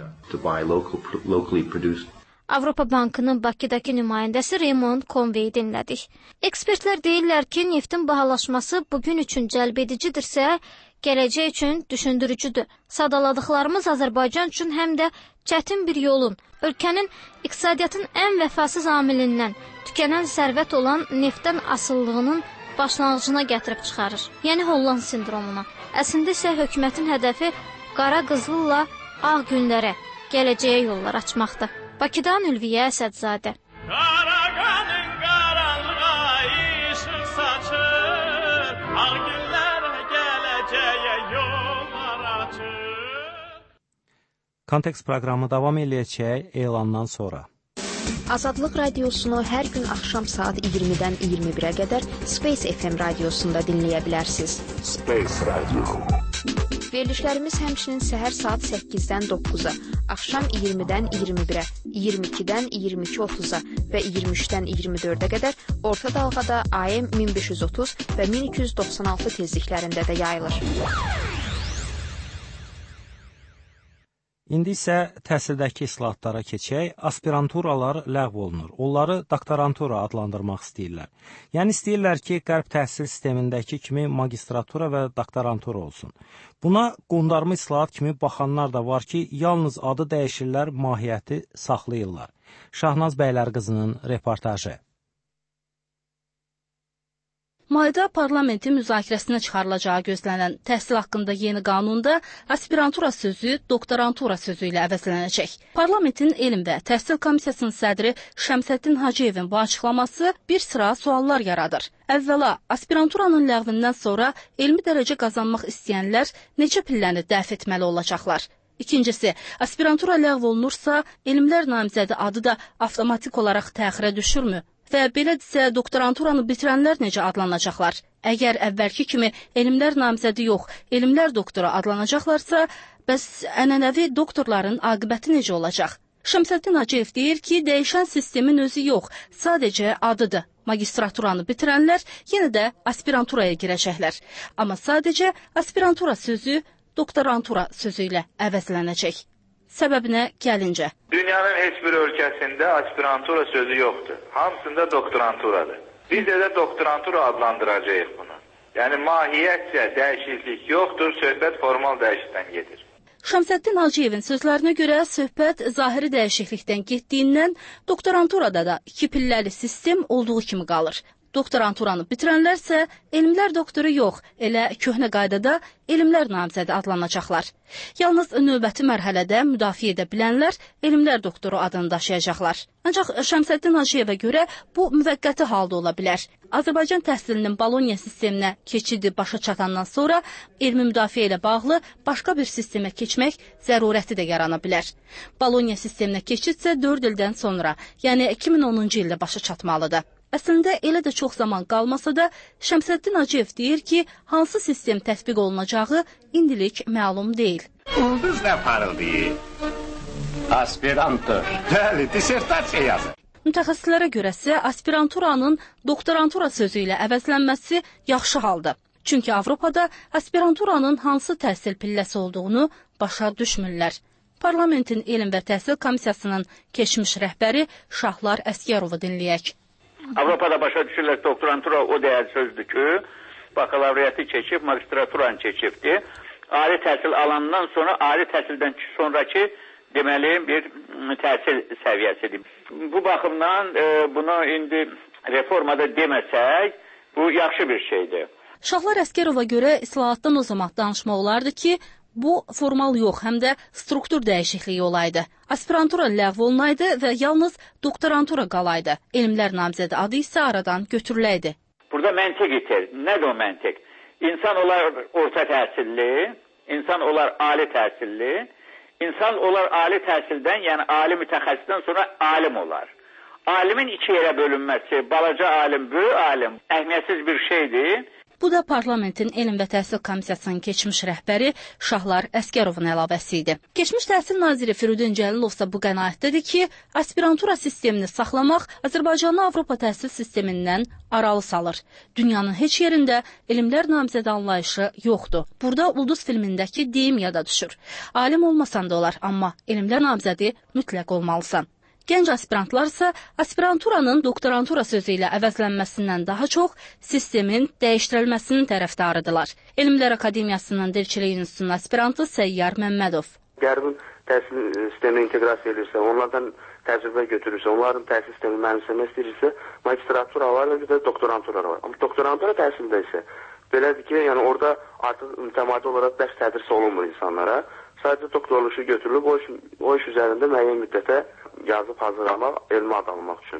Avropa Bankının Bakıdakı nümayəndəsi Raymond Conway dinlədik. Ekspertlər deyirlər ki, neftin bahalaşması bugün üçün cəlbedicidirsə, gələcək üçün düşündürücüdür. Sadaladıqlarımız Azərbaycan üçün həm də çətin bir yolun, ölkənin iqtisadiyyatın ən vəfasız amilindən, tükənən sərvət olan neftdən asıllığının başlanğıcına gətirib çıxarır. Yəni Holland sindromuna. Əslində isə hökumətin hədəfi qara qızılla ağ günlərə, gələcəyə yollar açmaqdır. Bakıdan Ülviyə Əsədzadə. qanın qaranlığa işıq saçır, ağ günlər gələcəyə yollar açır. Kontekst proqramı davam edəcək elandan sonra. Azadlıq radiosunu hər gün axşam saat 20-dən 21-ə qədər Space FM radiosunda dinləyə bilərsiniz. Space Radio. Verilişlərimiz həmçinin səhər saat 8-dən 9-a, axşam 20-dən 21-ə, 22-dən 22:30-a və 23-dən 24-ə qədər orta dalğada AM 1530 və 1296 tezliklərində də yayılır. İndi isə təhsildəki islahatlara keçək. Aspiranturalar ləğv olunur. Onları doktorantura adlandırmaq istəyirlər. Yəni istəyirlər ki, qərb təhsil sistemindəki kimi magistratura və doktorantura olsun. Buna qondarma islahat kimi baxanlar da var ki, yalnız adı dəyişirlər, mahiyyəti saxlayırlar. Şahnaz Bəylərqızının reportajı. Mayda parlamentin müzakirəsinə çıxarılacağı gözlənən təhsil haqqında yeni qanunda aspirantura sözü doktorantura sözü ilə əvəzlənəcək. Parlamentin elm və təhsil komissiyasının sədri Şəmsəddin Hacıyevin bu açıqlaması bir sıra suallar yaradır. Əvvəla, aspiranturanın ləğvindən sonra elmi dərəcə qazanmaq istəyənlər necə pilləni dəf etməli olacaqlar? İkincisi, aspirantura ləğv olunursa, elmlər namizədi adı da avtomatik olaraq təxirə düşürmü? Və belədirsə, doktoranturanı bitirənlər necə adlanacaqlar? Əgər əvvəlki kimi elmlər namizədi yox, elmlər doktora adlanacaqlarsa, bəs ənənəvi doktorların aqibəti necə olacaq? Şəmsəddin Hacıyev deyir ki, dəyişən sistemin özü yox, sadəcə adıdır. Magistraturanı bitirənlər yenə də aspiranturaya girəcəklər. Amma sadəcə aspirantura sözü doktorantura sözü ilə əvəzlənəcək. Səbəbinə gəlincə. Dünyanın heç bir ölkəsində aspirantura sözü yoxdur. Hamısında doktoranturadır. Biz də doktorantura adlandıracağıq bunu. Yəni mahiyyətcə dəyişiklik yoxdur, söhbət formal dəyişiklikdən gedir. Şəmsəddin Hacıyevin sözlərinə görə söhbət zahiri dəyişiklikdən getdiyindən doktoranturada da iki pilləli sistem olduğu kimi qalır. Doktoranturanı bitirənlərsə elmlər doktoru yox, elə köhnə qaydada elmlər namizədi adlanacaqlar. Yalnız növbəti mərhələdə müdafiə edə bilənlər elmlər doktoru adını daşıyacaqlar. Ancaq Şəmsəddin Hacıyevə görə bu müvəqqəti halda ola bilər. Azərbaycan təhsilinin Bologna sisteminə keçidi başa çatandan sonra elmi müdafiə ilə bağlı başqa bir sistemə keçmək zərurəti də yarana bilər. Bologna sisteminə keçidsə 4 ildən sonra, yəni 2010-cu ildə başa çatmalıdır. Əslində elə də çox zaman qalmasa da Şəmsəddin Hacıyev deyir ki, hansı sistem tətbiq olunacağı indilik məlum deyil. Ulduz nə parıldayır? Aspirantur. Bəli, dissertasiya yazır. Mütəxəssislərə görəsə, aspiranturanın doktorantura sözü ilə əvəzlənməsi yaxşı haldır. Çünki Avropada aspiranturanın hansı təhsil pilləsi olduğunu başa düşmürlər. Parlamentin Elm və Təhsil Komissiyasının keçmiş rəhbəri Şahlar Əskərovu dinləyək. Avropada başa düşürlər doktorantura o dəyərli sözdür ki, bakalavriyatı keçib, magistraturanı keçibdir. Ali təhsil alandan sonra ali təhsildən sonraki deməli bir təhsil səviyyəsidir. Bu baxımdan bunu indi reformada deməsək, bu yaxşı bir şeydir. Şahlar Əskərova görə islahatdan o zaman danışmaq olardı ki, bu formal yox, həm də struktur dəyişikliyi olaydı. Aspirantura ləğv olunaydı və yalnız doktorantura qalaydı. Elmlər namizədi adı isə aradan götürüləydi. Burada məntiq itir. Nədir o məntiq? İnsan olar orta təhsilli, insan olar ali təhsilli, insan olar ali təhsildən, yəni ali mütəxəssisdən sonra alim olar. Alimin iki yerə bölünməsi, balaca alim, böyük alim əhəmiyyətsiz bir şeydir. Bu da Parlamentin Elm və Təhsil Komissiyasının keçmiş rəhbəri Şahlar Əskərovun əlavəsi idi. Keçmiş Təhsil Naziri Firudin Cəlilov isə bu qənaətdədir ki, aspirantura sistemini saxlamaq Azərbaycanı Avropa təhsil sistemindən aralı salır. Dünyanın heç yerində elmlər namizədi anlayışı yoxdur. Burada Ulduz filmindəki deyim yada düşür. Alim olmasan da olar, amma elmlər namizədi mütləq olmalısan. Gənc aspirantlar isə aspiranturanın doktorantura sözü ilə əvəzlənməsindən daha çox sistemin dəyişdirilməsinin tərəfdarıdırlar. Elmlər Akademiyasının Dilçilik İnstitutunun aspirantı Səyyar Məmmədov. Qərbin təhsil sisteminə inteqrasiya edirsə, onlardan təcrübə götürürsə, onların təhsil sistemini mənimsəmək istəyirsə, magistratura var və bir də doktorantura var. Amma doktorantura təhsildə isə belədir ki, yəni orada artıq mütəmadi olaraq dərs tədris olunmur insanlara. Sadəcə doktorluğu götürülüb, o iş üzərində müəyyən müddətə yazıb hazırlamaq, elmi ad almaq üçündür.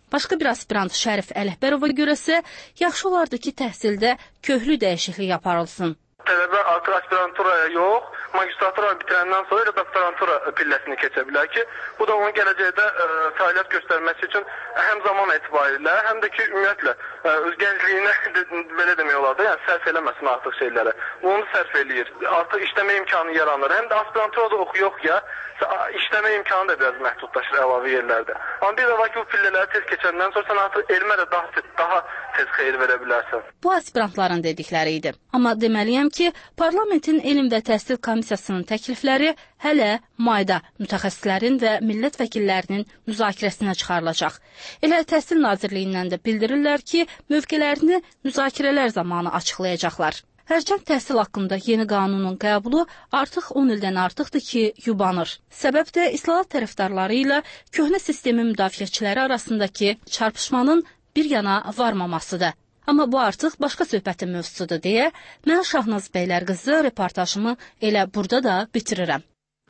Başqa bir aspirant Şərif Ələkbərova görəsə, yaxşı olardı ki, təhsildə köklü dəyişiklik aparılsın. Tələbə artıq aspiranturaya yox, magistratura bitirəndən sonra elə doktorantura pilləsini keçə bilər ki, bu da onun gələcəkdə fəaliyyət göstərməsi üçün həm zaman etibarilə, həm də ki, ümumiyyətlə öz gəncliyinə belə demək olar da, yəni sərf eləməsin artıq şeylərə. Onu sərf eləyir. Artıq işləmə imkanı yaranır. Həm də aspiranturada oxuyuq ya, işləmə imkanı da biraz məhdudlaşır əlavə yerlərdə. Amma bir də var ki, bu pillələri tez keçəndən sonra sən artıq elmə də daha tez xeyir verə bilərsən. Bu aspirantların dedikləri idi. Amma deməliyəm ki, Parlamentin Elm və Təhsil Komissiyasının təklifləri hələ mayda mütəxəssislərin və millət vəkillərinin müzakirəsinə çıxarılacaq. Elə Təhsil Nazirliyindən də bildirirlər ki, mövqelərini müzakirələr zamanı açıqlayacaqlar. Hərçənd təhsil haqqında yeni qanunun qəbulu artıq 10 ildən artıqdır ki, yubanır. Səbəb də islahat tərəfdarları ilə köhnə sistemin müdafiəçiləri arasındakı çarpışmanın bir yana varmamasıdır. Amma bu artıq başqa söhbətin mövzusudur deyə mən Şahnaz Bəylərqızı reportajımı elə burada da bitirirəm.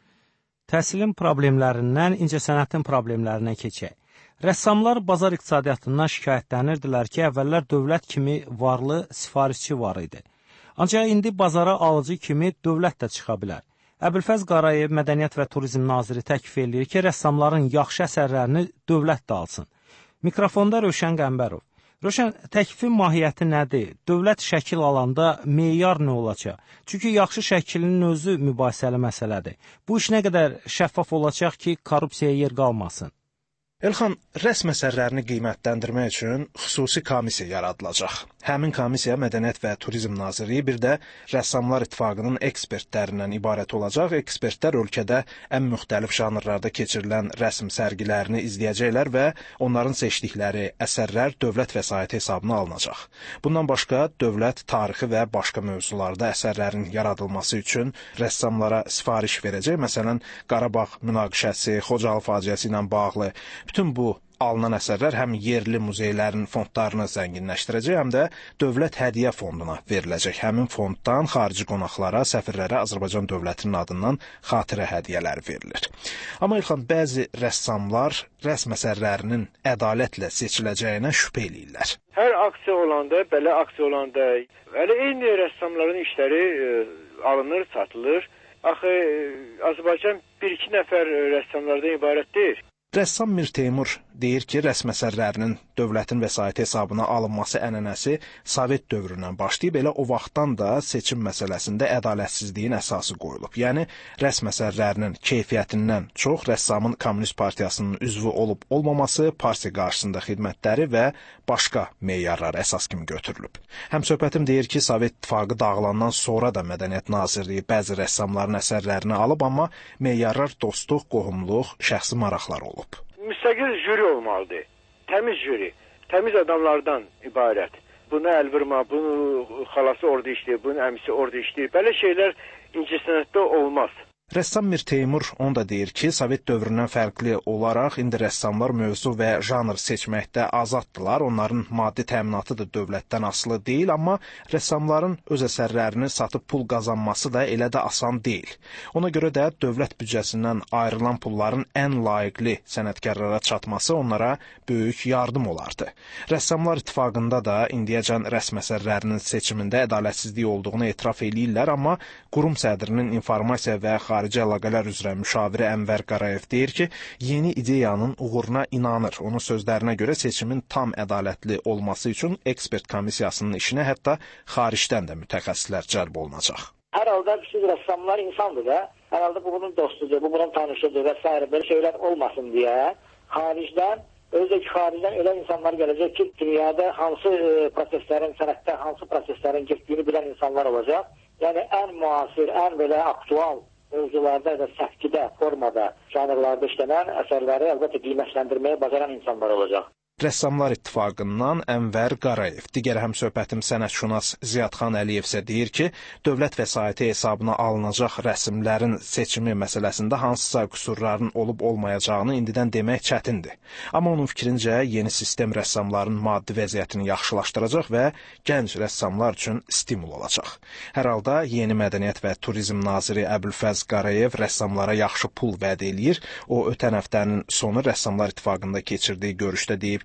Təhsilin problemlərindən incəsənətin problemlərinə keçək. Rəssamlar bazar iqtisadiyyatından şikayətlənirdilər ki, əvvəllər dövlət kimi varlı sifarişçi var idi. Ancaq indi bazara alıcı kimi dövlət də çıxa bilər. Əbülfəz Qarayev Mədəniyyət və Turizm naziri təklif edir ki, rəssamların yaxşı əsərlərini dövlət də alsın. Mikrofonda Rövşən Qəmbərov. Rövşən, təklifin mahiyyəti nədir? Dövlət şəkil alanda meyar nə olacaq? Çünki yaxşı şəklinin özü mübahisəli məsələdir. Bu iş nə qədər şəffaf olacaq ki, korrupsiyaya yer qalmasın? Elxan, rəsm əsərlərini qiymətləndirmək üçün xüsusi komissiya yaradılacaq. Həmin komissiya Mədəniyyət və Turizm Nazirliyi bir də Rəssamlar İttifaqının ekspertlərindən ibarət olacaq. Ekspertlər ölkədə ən müxtəlif janrlarda keçirilən rəsm sərgilərini izləyəcəklər və onların seçdikləri əsərlər dövlət vəsaiti hesabına alınacaq. Bundan başqa, dövlət tarixi və başqa mövzularda əsərlərin yaradılması üçün rəssamlara sifariş verəcək. Məsələn, Qarabağ münaqişəsi, Xocalı faciəsi ilə bağlı bütün bu alınan əsərlər həm yerli muzeylərin fondlarını zənginləşdirəcək, həm də dövlət hədiyyə fonduna veriləcək. Həmin fonddan xarici qonaqlara, səfirlərə Azərbaycan dövlətinin adından xatirə hədiyyələri verilir. Amma İlxan, bəzi rəssamlar rəsm əsərlərinin ədalətlə seçiləcəyinə şübhə eləyirlər. Hər aksiya olanda, belə aksiya olanda, eyni rəssamların işləri alınır, satılır. Axı Azərbaycan 1-2 nəfər rəssamlardan ibarət deyil. Rəssam Mir Teymur deyir ki, rəsm əsərlərinin dövlətin vəsaiti hesabına alınması ənənəsi Sovet dövründən başlayıb, elə o vaxtdan da seçim məsələsində ədalətsizliyin əsası qoyulub. Yəni, rəsm əsərlərinin keyfiyyətindən çox rəssamın Kommunist Partiyasının üzvü olub-olmaması, partiya qarşısında xidmətləri və başqa meyarlar əsas kimi götürülüb. Həmsöhbətim deyir ki, Sovet İttifaqı dağılandan sonra da Mədəniyyət Nazirliyi bəzi rəssamların əsərlərini alıb, amma meyarlar dostluq, qohumluq, şəxsi maraqlar olub. Müstəqil jüri olmalıdır. Təmiz jüri, təmiz adamlardan ibarət. Bunu əl vurma, bunu xalası orada işləyir, bunun əmisi orada işləyir. Belə şeylər incəsənətdə olmaz. Rəssam Mir Teymur onu da deyir ki, Sovet dövründən fərqli olaraq indi rəssamlar mövzu və janr seçməkdə azaddılar. Onların maddi təminatı da dövlətdən asılı deyil, amma rəssamların öz əsərlərini satıb pul qazanması da elə də asan deyil. Ona görə də dövlət büdcəsindən ayrılan pulların ən layiqli sənətkarlara çatması onlara böyük yardım olardı. Rəssamlar İttifaqında da indiyəcən rəsm əsərlərinin seçimində ədalətsizlik olduğunu etiraf eləyirlər, amma qurum sədrinin informasiya və xarici əlaqələr üzrə müşaviri Ənvər Qarayev deyir ki, yeni ideyanın uğuruna inanır. Onun sözlərinə görə seçimin tam ədalətli olması üçün ekspert komissiyasının işinə hətta xaricdən də mütəxəssislər cəlb olunacaq. Hər halda siz rəssamlar insandır da, hər halda bu bunun dostudur, bu bunun tanışıdır və s. belə şeylər olmasın deyə xaricdən, özü ki xaricdən elə insanlar gələcək ki, dünyada hansı proseslərin, sənətdə hansı proseslərin getdiyini bilən insanlar olacaq. Yəni ən müasir, ən belə aktual mövzularda və səfkidə, formada, janrlarda işlənən əsərləri əlbəttə qiymətləndirməyə bacaran insanlar olacaq. Rəssamlar İttifaqından Ənvər Qarayev. Digər həmsöhbətim sənətşünas Ziyadxan Əliyev isə deyir ki, dövlət vəsaiti hesabına alınacaq rəsmlərin seçimi məsələsində hansısa qüsurların olub-olmayacağını indidən demək çətindir. Amma onun fikrincə yeni sistem rəssamların maddi vəziyyətini yaxşılaşdıracaq və gənc rəssamlar üçün stimul olacaq. Hər halda yeni Mədəniyyət və Turizm naziri Əbülfəz Qarayev rəssamlara yaxşı pul vəd eləyir. O, ötən həftənin sonu Rəssamlar İttifaqında keçirdiyi görüşdə deyib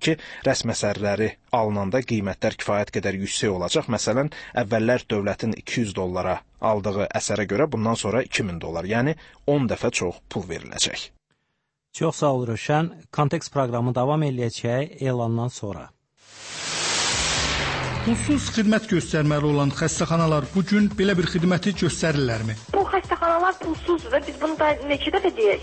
ki, rəsm əsərləri alınanda qiymətlər kifayət qədər yüksək olacaq. Məsələn, əvvəllər dövlətin $200 aldığı əsərə görə bundan sonra $2000, yəni 10 dəfə çox pul veriləcək. Çox sağ ol Rövşən. Kontekst proqramı davam edəcək elandan sonra. Pulsuz xidmət göstərməli olan xəstəxanalar bu gün belə bir xidməti göstərirlərmi? Bu xəstəxanalar pulsuzdur və biz bunu da neçə dəfə deyək?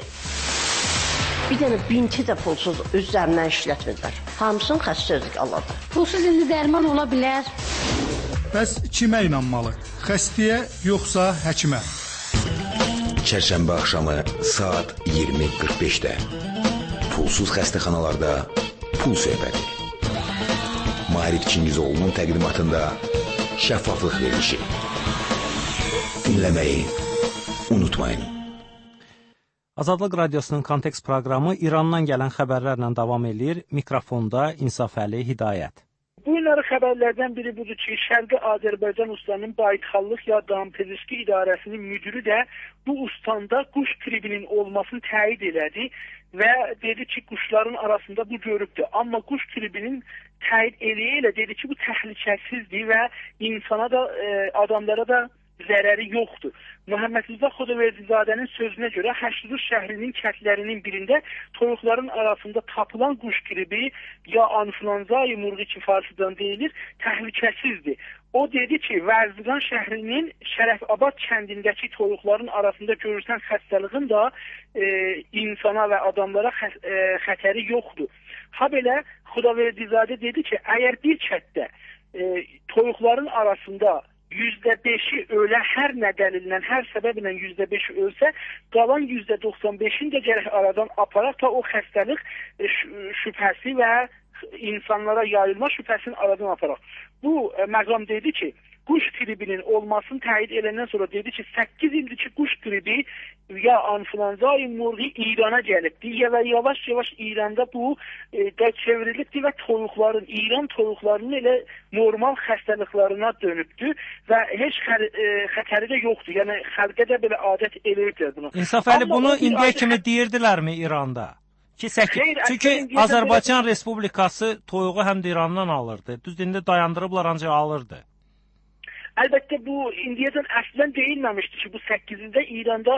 Bir dənə binti də pulsuz üzərindən işlətmirlər. Hamısının xəstəlik aladır. Pulsuz indi dərman ola bilər. Bəs kimə inanmalı? Xəstəyə yoxsa həkimə? Çərşənbə axşamı saat 20:45-də pulsuz xəstəxanalarda pul söhbəti. Maarif Çingizoğlu'nun təqdimatında şəffaflıq verilişi. Dinləməyi unutmayın. Azadlıq Radiosunun Kontekst proqramı İrandan gələn xəbərlərlə davam edir. Mikrofonda İnsafəli Hidayət. Bu günləri xəbərlərdən biri budur ki, Şərqi Azərbaycan ustanın Bayitxallıq ya Dampeziski İdarəsinin müdürü də bu ustandə quş tribinin olmasını təyid elədi və dedi ki, quşların arasında bu görübdür. Amma quş tribinin təyid elə dedi ki, bu təhlükəsizdir və insana da, adamlara da zərəri yoxdur. Məhəmmədrəza Xudaverdizadənin sözünə görə Həşrur şəhrinin kətlərinin birində toyuqların arasında tapılan quş gribi ya anfluenza-i murği ki farsıdan deyilir, təhlükəsizdir. O dedi ki, Vərziqan şəhrinin Şərəfabad kəndindəki toyuqların arasında görürsən xəstəliğin da insana və adamlara xətəri yoxdur. Ha belə Xudaverdizadə dedi ki, əgər bir kətdə toyuqların arasında %5'i ölə hər nə dəlillə, hər səbəblə %5'i ölsə, qalan %95'ini də gərək aradan aparaq da o xəstəlik şübhəsi və insanlara yayılma şübhəsini aradan aparaq. Bu məqam dedi ki, quş gribinin olmasını təyid edəndən sonra dedi ki, 8 ildir ki, quş gribi ya anfluenza-i murği İrana gəlibdir və yavaş-yavaş İranda bu da çevrilibdir və toyuqların, İran toyuqlarının elə normal xəstəliklərinə dönübdür və heç xətəri də yoxdur. Yəni xalqa da belə adət eləyibdir bunu. İnsafəli bunu indiyə kimi deyirdilərmi İranda? Çünki Azərbaycan Respublikası toyuğu həm də İrandan alırdı. Düz indi dayandırıblar ancaq alırdı. Əlbəttə bu indiyəcən əslən deyilməmişdi ki, bu 8-də İranda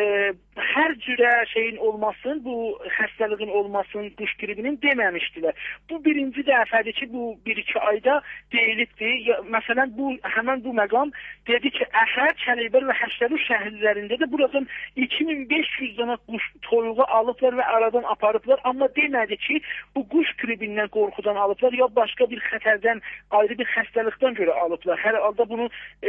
hər cürə şeyin olmasın, bu xəstəliğin olmasın, quş gribinin deməmişdilər. Bu birinci dəfədir ki, bu 1-2 ayda deyilibdir. Məsələn, həmən bu məqam dedi ki, Əhər, Çəlibər və Həşrur şəhərlərində də buradan 2500 dənə quş toyuğu alıblar və aradan aparıblar. Amma demədi ki, bu quş gribindən qorxudan alıblar, ya başqa bir xətərdən, ayrı bir xəstəlikdən görə alıblar. Hər halda bunu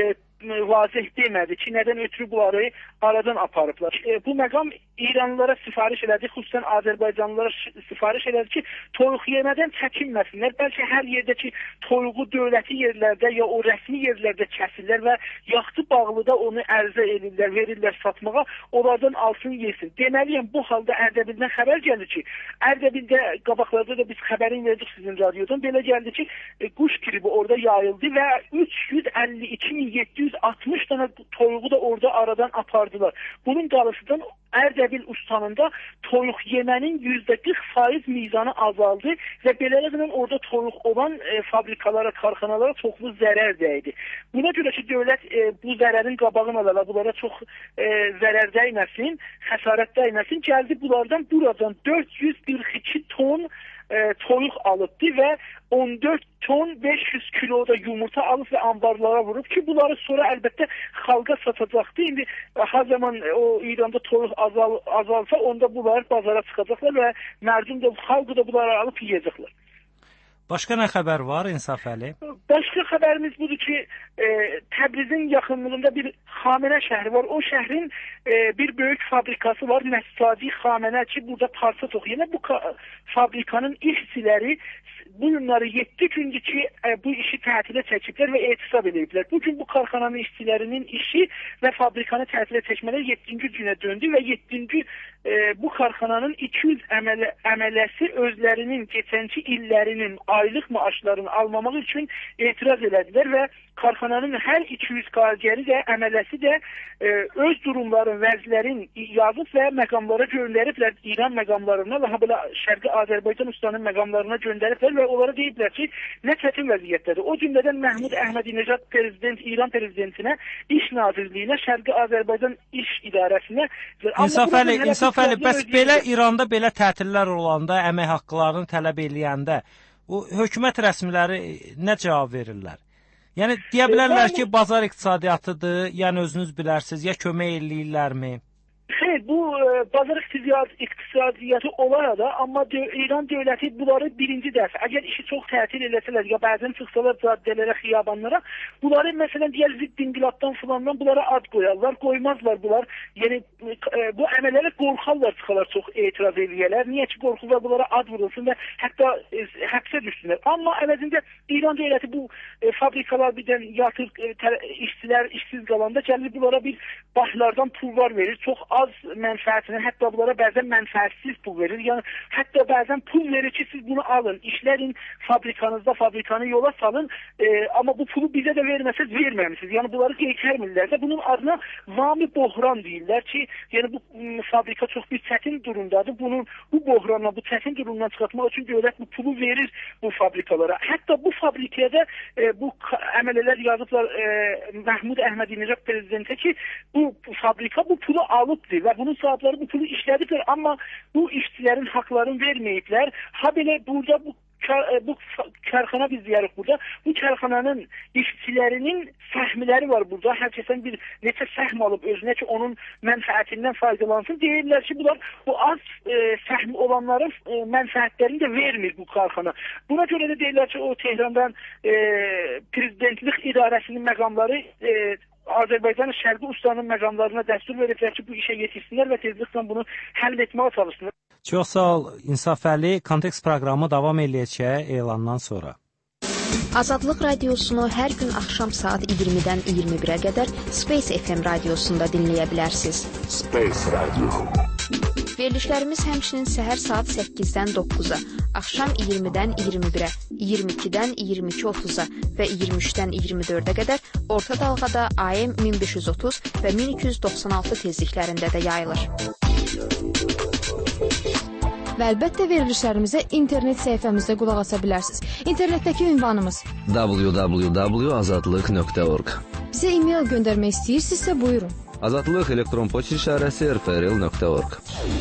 vazih demədi ki, nədən ötürü bunları aradan aparıblar. Bu məqam İranlılara sifariş elədi, xüsusən Azərbaycanlılara sifariş elədi ki, toyuq yemədən çəkinməsinlər. Bəlkə hər yerdəki toyuğu dövləti yerlərdə ya o rəsmi yerlərdə kəsirlər və yaxşı bağlıda onu ərzə edirlər, verirlər satmağa, onlardan alsın, yesin. Deməliyəm, bu halda Ərdəbildən xəbər gəlir ki, Ərdəbildə qabaqlarda da biz xəbərin verdik sizin radyodan, belə gəldi ki, quş gribi orada yayıldı və 352.760 dənə toyuğu da orada aradan apardılar. Bunun qarşısından Ərdəbil ustanında toyuq yemənin %40% mizanı azaldı və beləliklə orada toyuq olan fabrikalara, karxanalara çoxlu zərər dəydi. Buna görə ki, dövlət bu zərərin qabağını alala, bunlara çox zərər dəyməsin, xəsarət dəyməsin, gəldi buradan 442 ton toyuq alıbdı və 14 ton 500 kilo da yumurta alıb və ambarlara vurub ki, bunları sonra əlbəttə xalqa satacaqdı. İndi ha zaman o İranda toyuq azalsa, onda bunlar bazara çıxacaqlar və mərdum da, xalqı da bunları alıb yiyəcəklər. Başqa nə xəbər var İnsafəli? Başqa xəbərimiz budur ki, Təbrizin yaxınlığında bir Xamenə şəhəri var. O şəhrin bir böyük fabrikası var, Nəssadi Xamenə ki, burada parça toxuyur. Bu fabrikanın işçiləri bu günləri 7 gündür ki, bu işi tətilə çəkiblər və etisab ediblər. Bugün bu karxananın işçilərinin işi və fabrikanı tətilə çəkmələr 7-ci günə döndü və 7-ci bu karxananın 200 əmələsi özlərinin keçənki illərinin aylıq maaşlarını almamaq üçün etiraz elədilər və karxananın hər 200 kargəri də, əmələsi də öz durumların, vəzlərin yazıb və məqamlara göndəriblər, İran məqamlarına və belə Şərqi Azərbaycan ustanın məqamlarına göndəriblər və onlara deyiblər ki, nə çətin vəziyyətdədir. O cümlədən Məhmud Əhmədinəcad prezident, İran prezidentinə, İş Nazirliyinə, Şərqi Azərbaycan İş İdarəsinə İnsaf Əli, bəs belə İranda belə tətillər olanda, əmək haqqlarını tələb eləyəndə o hökumət rəsmiləri nə cavab verirlər? Yəni deyə bilərlər ki, bazar iqtisadiyatıdır, yəni özünüz bilərsiniz, ya kömək eləyirlərmi? Xeyr, bu bazar iqtisadiyyatı olar da, amma İran dövləti bunları birinci dəfə, əgər işi çox tətil eləsələr, ya bəzən çıxsalar caddələrə, xiyabanlara, bunları məsələn deyər zidd inqilabdan filandan bunlara ad qoyarlar, qoymazlar bunlar. Yəni bu əməllərə qorxarlar, çıxarlar çox etiraz eləyərlər. Niyə ki, qorxurlar bunlara ad vurulsun və hətta həbsə düşsünlər. Amma əvəzində İran dövləti bu fabrikalar birdən yatır, işçilər işsiz qalanda gəlir bunlara bir başlardan pullar verir, çox az mənfəətinə, hətta bunlara bəzən mənfəətsiz pul verir. Yəni hətta bəzən pul verir ki, siz bunu alın, işlərin fabrikanızda, fabrikanı yola salın, amma bu pulu bizə də verməsəz verməmisiniz. Yəni bunları qeydərmirlər də. Bunun adına vami bohran deyirlər ki, yəni bu fabrika çox bir çətin durumdadır. Bu bohranla, bu çətin durumdan çıxartmaq üçün dövlət bu pulu verir bu fabrikalara. Hətta bu fabrikaya da bu əmələlər yazıblar Məhmud Əhmədinəcad prezidentə ki, bu fabrika bu pulu alıbdır və bunun sahibləri bu pulu işlədiblər, amma bu işçilərin haqlarını verməyiblər. Ha belə burada bu karxana biz deyərik burada. Bu karxananın işçilərinin səhmləri var burada. Hər kəsən bir neçə səhm alıb özünə ki, onun mənfəətindən faydalansın. Deyirlər ki, bunlar bu az səhm olanların mənfəətlərini də vermir bu karxana. Buna görə də deyirlər ki, o Tehrandan prezidentlik idarəsinin məqamları Azərbaycanın Şərqi ustanın məqamlarına dəstur veriblər ki, bu işə yetişsinlər və tezliklə bunu həll etməyə çalışsınlar. Çox sağ ol, İnsaf Əli. Kontekst proqramı davam eləyəcək elandan sonra. Azadlıq radiosunu hər gün axşam saat 20-dən 21-ə qədər Space FM radiosunda dinləyə bilərsiniz. Space Radio. Verilişlərimiz həmçinin səhər saat 8-dən 9-a, axşam 20-dən 21-ə, 22-dən 22:30-a və 23-dən 24-ə qədər orta dalğada AM 1530 və 1296 tezliklərində də yayılır. Və əlbəttə verilişlərimizə internet səhifəmizdə qulaq asa bilərsiniz. İnternetdəki ünvanımız www.azadlıq.org. Bizə e-mail göndərmək istəyirsinizsə buyurun. Azadlıq elektron poçt işarəsi rfrl.org.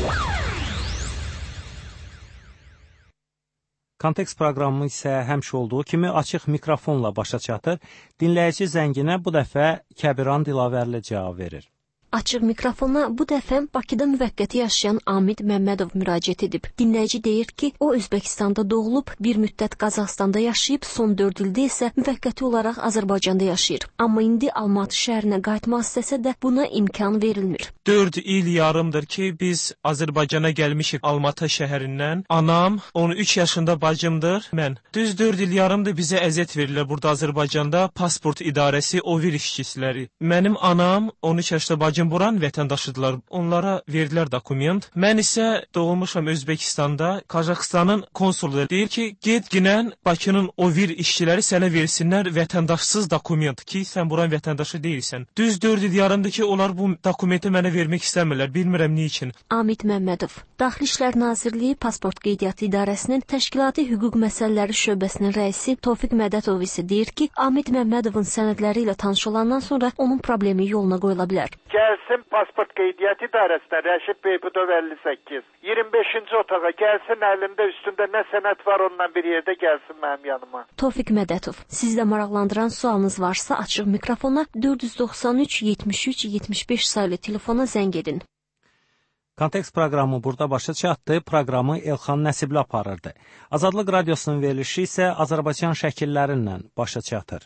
Kontekst proqramı isə həmişə olduğu kimi açıq mikrofonla başa çatır. Dinləyici zənginə bu dəfə Kəbiran Dilavərli cavab verir. Açıq mikrofona bu dəfə Bakıda müvəqqəti yaşayan Amid Məmmədov müraciət edib. Dinləyici deyir ki, o Özbəkistanda doğulub, bir müddət Qazaxstanda yaşayıb, son 4 ildə isə müvəqqəti olaraq Azərbaycanda yaşayır. Amma indi Almatı şəhərinə qayıtmaq istəsə də buna imkan verilmir. 4 il yarımdır ki, biz Azərbaycana gəlmişik Almatı şəhərindən. Anam 13 yaşında bacımdır, mən. Düz 4 il yarımdır bizə əziyyət verirlər burada Azərbaycanda pasport idarəsi, ovir işçiləri. Mənim anam 13 yaşında bacım buran vətəndaşıdırlar. Onlara verdilər dokument. Mən isə doğulmuşam Özbəkistanda. Qazaxıstanın konsulu deyir ki, get ginən Bakının ovir işçiləri sənə versinlər vətəndaşsız dokument ki, sən buran vətəndaşı deyilsən. Düz 4 il yarımdır ki, onlar bu dokumenti mənə vermək istəmirlər. Bilmirəm nə üçün. Amid Məmmədov, Daxili İşlər Nazirliyi Pasport Qeydiyyatı İdarəsinin Təşkilati Hüquq Məsələləri şöbəsinin rəisi Tofiq Mədətov isə deyir ki, Amid Məmmədovun sənədləri ilə tanış olandan sonra onun problemi yoluna qoyula bilər. Gəlsin Pasport Qeydiyyatı İdarəsinə Rəşid Beybudov 58. 25-ci otağa gəlsin, əlində üstündə nə sənəd var ondan bir yerdə gəlsin mənim yanıma. Tofiq Mədətov, sizdə maraqlandıran sualınız varsa açıq mikrofona 493 73 75 saylı telefona zəng edin. Kontekst proqramı burada başa çatdı. Proqramı Elxan Nəsibli aparırdı. Azadlıq radiosunun verilişi isə Azərbaycan şəkillərindən başa çatır.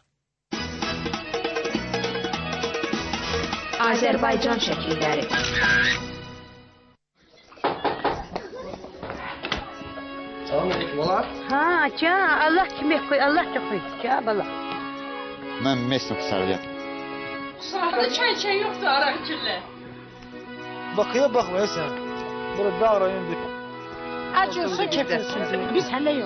Azərbaycan şəkilləri. Salam aleyküm, olar? Ha, can, Allah kimi qoy, Allah da qoy. Can, Allah. Mən Mesut Sarıyan. Sahada çay yoxdur, araq kirlə. Bakıya baxmaya sən. Burada dağ rayonu. Acılsın kesilsin diyor. Biz hele yok.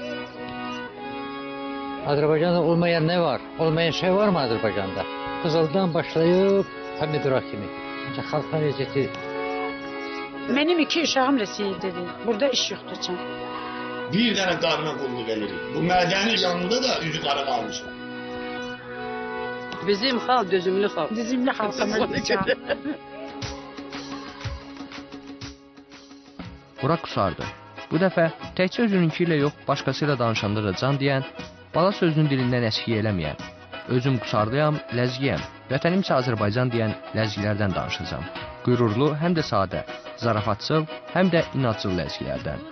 Azərbaycanda olmayan ne var? Olmayan şey var mı Azərbaycanda? Kızıldan başlayıp pomidora kimi. Xalqın vəziyyəti. Benim 2 uşağım liseydedir. Burada iş yoktu can. Bir tane qarına qulluq edirik. Bu mədənin yanında da üzü qara qalmış. Bizim xalq dözümlü xalq. Dözümlü xalqımız can. Bura Qusardı. Bu dəfə təkcə özününki ilə yox, başqasıyla danışanda da can deyən, bala sözünün dilindən əskiy eləməyən, özüm Qusardıyam, ləzgiyəm, vətənim isə Azərbaycan deyən ləzgilərdən danışacağam. Qürurlu, həm də sadə, zarafatçıl, həm də inadcıl ləzgilərdən.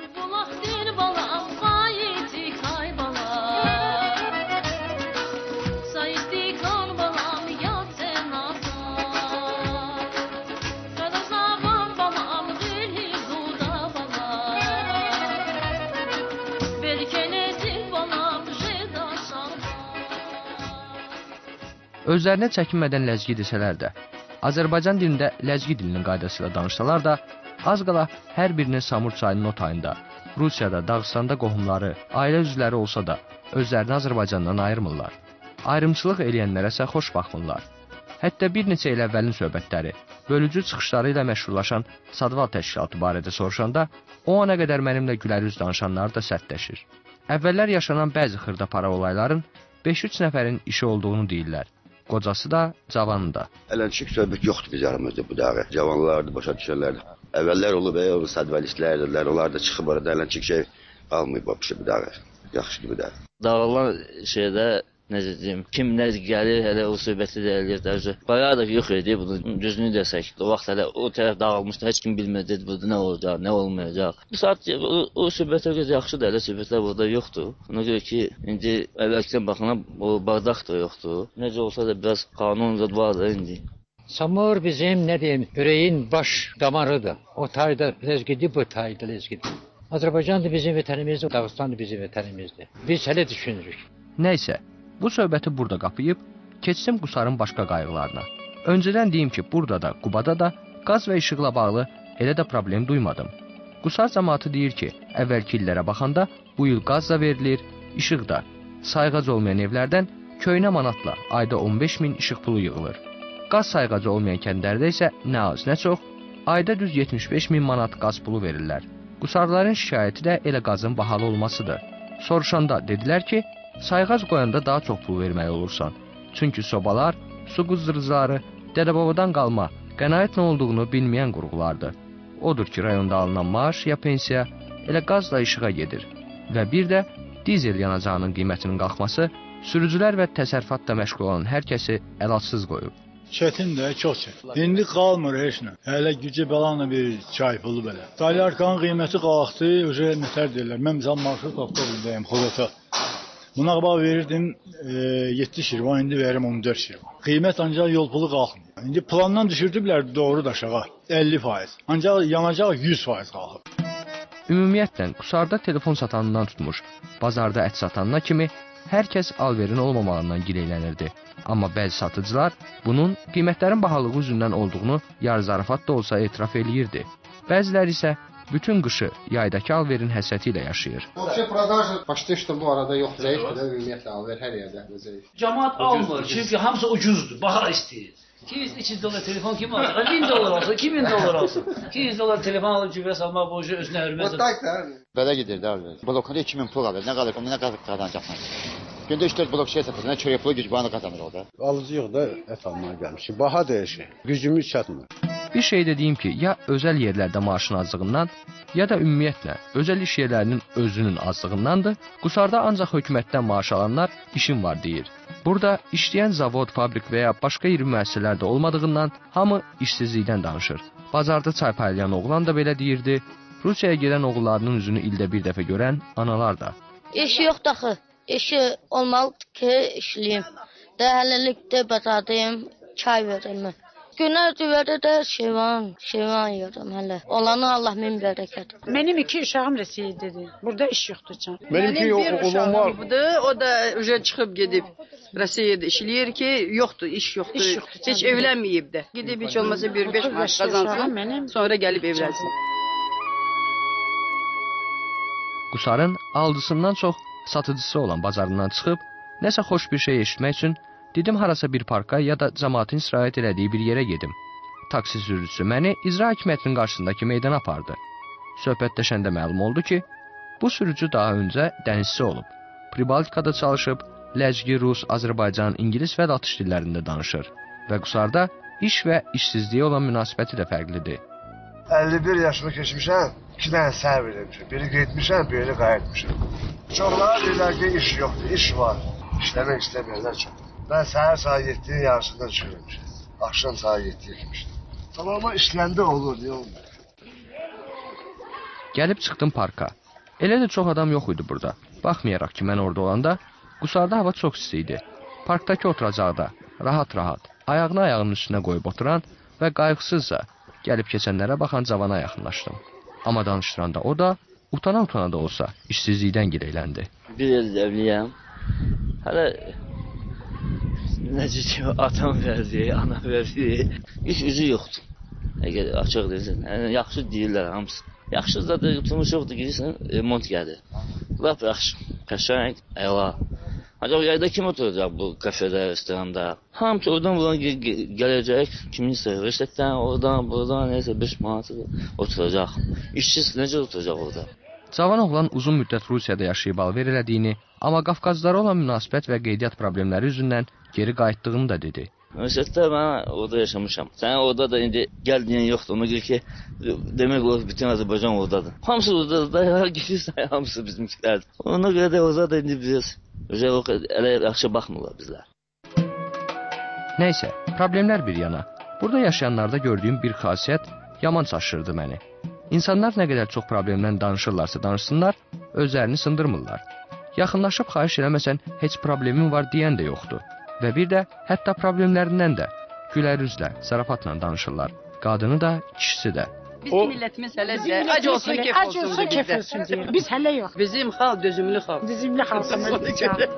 Özlərinə çəkinmədən ləzgi desələr də, Azərbaycan dilində ləzgi dilinin qaydasıyla danışsalar da, az qala hər birinin Samur çayının o tayında, Rusiyada, Dağıstanda qohumları, ailə üzvləri olsa da, özlərini Azərbaycandan ayırmırlar. Ayrımçılıq eləyənlərə isə xoş baxmırlar. Hətta bir neçə il əvvəlin söhbətləri, bölücü çıxışları ilə məşhurlaşan Sadval təşkilatı barədə soruşanda, o ana qədər mənimlə gülərüz danışanlar da sərtləşir. Əvvəllər yaşanan bəzi xırda para olayların 5-3 nəfərin işi olduğunu deyirlər. Qocası da, cavanı da. Ələncik söhbət yoxdur biz aramızda bu dağı. Cavanlardır, başa düşənlərdir. Əvvəllər olub, o sadvalistlərdirlər, onlar da çıxıb orada ələncik şey almayıb bu dağı. Yaxşıdır bu dağı. Dağılan şeydə, necə deyim, kim nə gəlir, hələ o söhbəti də eləyir. Bayağı da yox idi, bunu düzünü desək. O vaxt hələ o tərəf dağılmışdı, heç kim bilmədi burada nə olacaq, nə olmayacaq. Bu saat o söhbətlər göz yaxşıdır, hələ söhbətlər burada yoxdur. Ona görə ki, indi əvvəlkidən baxana o bardaq da yoxdur. Necə olsa da biraz qanun da var da indi. Samur bizim, nə deyim, ürəyin baş damarıdır. O tayda ləzgidir, bu tayda ləzgidir. Azərbaycan da bizim vətənimizdir, Dağıstan da bizim vətənimizdir. Biz hələ düşünürük. Nəysə, bu söhbəti burada qapıyıb, keçsim Qusarın başqa qayğılarına. Öncədən deyim ki, burada da, Qubada da qaz və işıqla bağlı elə də problem duymadım. Qusar cəmaatı deyir ki, əvvəlki illərə baxanda bu il qaz da verilir, işıq da. Sayğac olmayan evlərdən köynə manatla ayda 15 min işıq pulu yığılır. Qaz sayğacı olmayan kəndlərdə isə nə az, nə çox, ayda düz 75 min manat qaz pulu verirlər. Qusarların şikayəti də elə qazın bahalı olmasıdır. Soruşanda dedilər ki, sayğac qoyanda daha çox pul verməli olursan. Çünki sobalar, su qızdırıcıları, dədə-babadan qalma, qənaət nə olduğunu bilməyən qurğulardır. Odur ki, rayonda alınan maaş ya pensiya elə qazla işığa gedir. Və bir də dizel yanacağının qiymətinin qalxması sürücülər və təsərrüfatla məşğul olan hər kəsi əlacsız qoyub. Çətindir, çox çətin. İndi qalmır heç nə. Hələ gücə bəlanla bir çay pulu belə. Dalyarkanın qiyməti qalxdı, öcə nətər deyirlər. Mən məsələn marşrut avtobusdayım, Xodota. Buna qabaq verirdim 7 şirvan, indi verim 14 şirvan. Qiymət ancaq yol pulu qalxmır. İndi plandan düşürdüblər doğru da aşağı 50%. Ancaq yanacaq 100% qalxıb. Ümumiyyətlə, Qusarda telefon satanından tutmuş, bazarda ət satanına kimi hər kəs alverin olmamağından gileylənirdi. Amma bəzi satıcılar bunun qiymətlərin bahalığı üzündən olduğunu yarı zarafat da olsa etiraf eləyirdi. Bəziləri isə bütün qışı yaydakı alverin həsrəti ilə yaşayır. Başda işte bu arada yox, zəifdir də, ümumiyyətlə alver hər yerdə zəif. Cəmaat almır, çünki hamısı ucuzdur, baha istəyir. 200-300 dolar telefon kim alır? 1000 dolar olsun, 2000 dolar olsun. 200 dolar telefon alıb cübə salmaq boşu özünə hörmət. Belə gedir də alver. Blokada 2000 pul alır, nə qalır, nə qazanacaqsan. Gündə 3-4 blok şey satır, nə çörək pulu güc bağını qazanır orada. Alıcı yox da ət almağa gəlmişik. Baha dəyişir, gücümüz çatmır. Bir şey də deyim ki, ya özəl yerlərdə maaşın azlığından, ya da ümumiyyətlə özəl iş yerlərinin özünün azlığındandır. Qusarda ancaq hökumətdən maaş alanlar işin var deyir. Burada işləyən zavod, fabrik və ya başqa iri müəssisələr də olmadığından hamı işsizlikdən danışır. Bazarda çay paylayan oğlan da belə deyirdi. Rusiyaya gedən oğullarının üzünü ildə bir dəfə görən analar da. İşi yoxdur axı. İşi olmalıdır ki, işləyim. Dəhəllikdə bazardayım, çay verirəm. Günlər cüvədə də şeyvan yiyorum hələ. Olanı Allah min bərəkət. Mənim 2 uşağım Rusiyadadır. Burada iş yoxdur can. Mənim bir oğlum var. O da ücret çıxıb gedib Rusiyada işləyir ki, yoxdur, iş yoxdur. Heç evlənməyib də. Gedib heç olmasa bir 5 maaş qazansın, sonra gəlib evlənsin. Qusarın alıcısından çox satıcısı olan bazarından çıxıb, nəsə xoş bir şey eşitmək üçün dedim harasa bir parka ya da cəmaatın istirahət elədiyi bir yerə gedim. Taksi sürücüsü məni icra hakimiyyətinin qarşısındakı meydana apardı. Söhbətləşəndə məlum oldu ki, bu sürücü daha öncə dənizçi olub. Pribaltikada çalışıb, ləzgi, rus, Azərbaycan, ingilis və latış dillərində danışır və Qusarda iş və işsizliyə olan münasibəti də fərqlidir. 51 yaşını keçmişəm, 2 dənə səhv eləmişəm. Biri getmişəm, biri qayıtmışam. Çoxlara deyirlər ki, iş yoxdur, iş var. İşləmək istəməyənlər çox. Mən səhər saat 7-nin yarısından çıxırmışam. Axşam saat 7-yə keçmişdim. Amma işləndə olur, niyə olmur? Gəlib çıxdım parka. Elə də çox adam yox idi burada. Baxmayaraq ki, mən orada olanda, Qusarda hava çox isti idi. Parkdakı oturacaqda, rahat-rahat, ayağını ayağının üstünə qoyub oturan və qayğısızca gəlib keçənlərə baxan cavana yaxınlaşdım. Amma danışdıranda o da, utana-utana da olsa, işsizlikdən girəyləndi. Bir il evliyəm. Hələ necə ki, atam verdi, ana verdi. İş üzü yoxdur. Əgər açıq deyilsən, yəni, yaxşı deyirlər hamısı. Yaxşı da tutulmuş yoxdur, girirsən, remont gəlir. Lap yaxşı, qəşəng, əla. Ancaq yayda kim oturacaq bu kafedə, restoranda? Hamısı oradan buradan gələcək, kiminsə reşetdən, oradan, buradan, neysə 5 manat oturacaq. İşsiz necə oturacaq orada? Cavan oğlan uzun müddət Rusiyada yaşayıb alver elədiyini, amma Qafqazlara olan münasibət və qeydiyyat problemləri üzündən geri qayıtdığını da dedi. Universitetdə mən orada yaşamışam. Sən orada da indi gəl deyən yoxdur. Ona görə ki, demək olar bütün Azərbaycan oradadır. Hamısı oradadır da, girirsən, hamısı bizimkilərdir. Ona görə də orada da indi biz elə yaxşı baxmırlar bizlər. Nəysə, problemlər bir yana. Burada yaşayanlarda gördüyüm bir xasiyyət yaman çaşırdı məni. İnsanlar nə qədər çox problemdən danışırlarsa danışsınlar, özlərini sındırmırlar. Yaxınlaşıb xahiş eləməsən heç problemin var deyən də yoxdur. Və bir də hətta problemlərindən də gülər üzlə, zarafatla danışırlar. Qadını da, kişisi də. Bizim millətimiz hələ də ac olsun, kef olsun deyir. Biz hələ yox. Bizim xalq dözümlü xalq. Dözümlü xalqımız.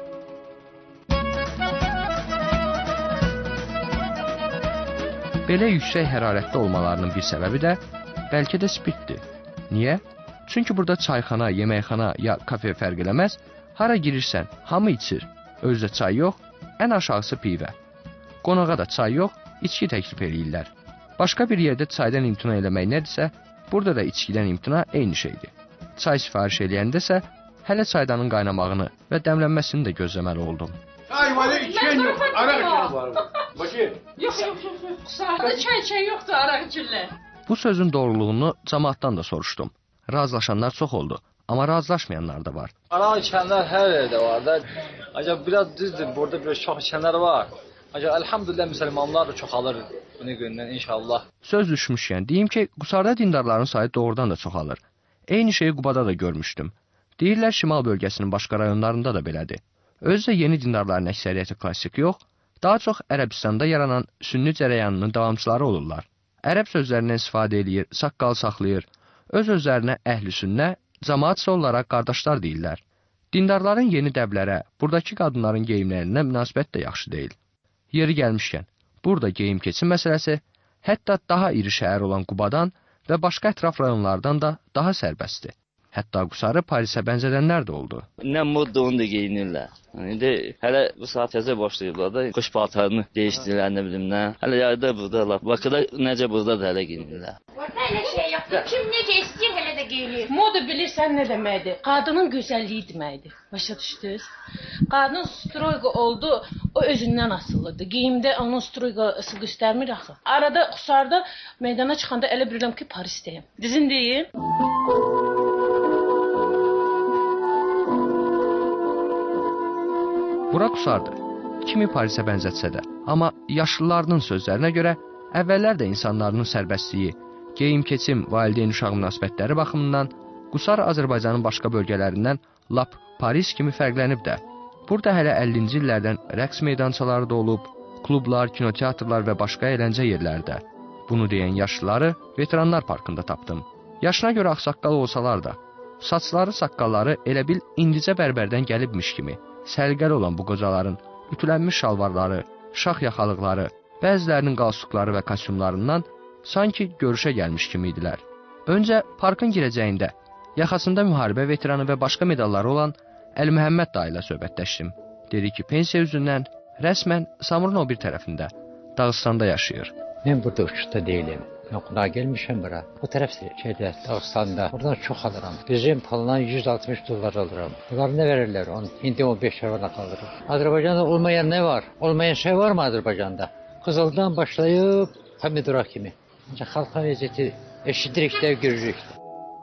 Belə yüksək hərarətdə olmalarının bir səbəbi də bəlkə də spirtdir. Niyə? Çünki burada çayxana, yeməkxana ya kafe fərq eləməz, hara girirsən, hamı içir. Özdə çay yox, ən aşağısı pivə. Qonağa da çay yox, içki təklif eləyirlər. Başqa bir yerdə çaydan imtina eləmək nədirsə, burada da içkidən imtina eyni şeydir. Çay sifariş eləyəndəsə, hələ çaydanın qaynamağını və dəmlənməsini də gözləməli oldum. Çay var, içkən yox, araq içən var. Bakı? Yox. Sahada çay yoxdur, araq içirlər. Bu sözün doğruluğunu cəmaatdan da soruşdum. Razılaşanlar çox oldu, amma razılaşmayanlar da var. Araq içənlər hər yerdə var da. Ancaq biraz düzdür, burada biraz çox içənlər var. Ancaq elhamdülillah müsəlmanlar da çoxalır bunu gündən inşallah. Söz düşmüşkən deyim ki, Qusarda dindarların sayı doğrudan da çoxalır. Eyni şeyi Qubada da görmüşdüm. Deyirlər şimal bölgəsinin başqa rayonlarında da belədir. Özdə yeni dindarların əksəriyyəti klassik yox, daha çox Ərəbistanda yaranan sünni cərəyanının davamçıları olurlar. Ərəb sözlərindən istifadə eləyir, saqqal saxlayır, öz-özlərinə əhl-i sünnə, cəmaat isə onlara qardaşlar deyirlər. Dindarların yeni dəblərə, buradakı qadınların geyimlərinə münasibət də yaxşı deyil. Yeri gəlmişkən, burada geyim keçim məsələsi hətta daha iri şəhər olan Qubadan və başqa ətraf rayonlardan da daha sərbəstdir. Hətta Qusarı Parisə bənzədənlər də oldu. Nə modda onu da geyinirlər. İndi hələ bu saat təzə başlayıblar da, qoş paltarını dəyişdirirlər, nə bilim nə. Hələ yayda buradalar, Bakıda necə burada da hələ geyinirlər. Elə şey yoxdur, kim necə istəyir hələ də geyinir. Moda bilirsən nə deməkdir? Qadının gözəlliyi deməkdir. Başa düşdünüz? Qadın stroyqa oldu, o özündən asılıdır. Geyimdə onun stroyqası göstərmir axı. Arada Qusarda meydana çıxanda elə bilirəm ki, Parisdəyim. Dizin deyim. Bura Qusardır. Kimi Parisə bənzətsə də. Amma yaşlılarının sözlərinə görə əvvəllər də insanların sərbəstliyi, geyim-keçim, valideyn-uşaq münasibətləri baxımından Qusar Azərbaycanın başqa bölgələrindən lap Paris kimi fərqlənib də. Burada hələ 50-ci illərdən rəqs meydançaları da olub, klublar, kinoteatrlar və başqa əyləncə yerlərdə. Bunu deyən yaşlıları Veteranlar Parkında tapdım. Yaşına görə ağsaqqal olsalar da, saçları, saqqalları elə bil indicə bərbərdən gəlibmiş kimi, səliqəli olan bu qocaların ütülənmiş şalvarları, şax yaxalıqları, bəzilərinin qalstukları və kostyumlarından sanki görüşə gəlmiş kimi idilər. Öncə parkın girəcəyində Yaxasında müharibə veteranı və başqa medalları olan Əli Məhəmməd dayı ilə söhbətləşdim. Dedi ki, pensiya üzündən rəsmən Samurun o bir tərəfində, Dağıstanda yaşayır. Mən burada uçuşda deyiləm. Yoxuna gəlmişəm bura. Bu tərəf şeydə, Dağıstanda. Buradan çox alıram. Bizim pulundan 160 dollar alıram. Bunlar nə verirlər? İndi 15 liraya qalır. Azərbaycanda olmayan nə var? Olmayan şey var mı Azərbaycanda? Qızıldan başlayıb pomidora kimi. Ancaq xalqın vəziyyəti eşidirik də, görürük də.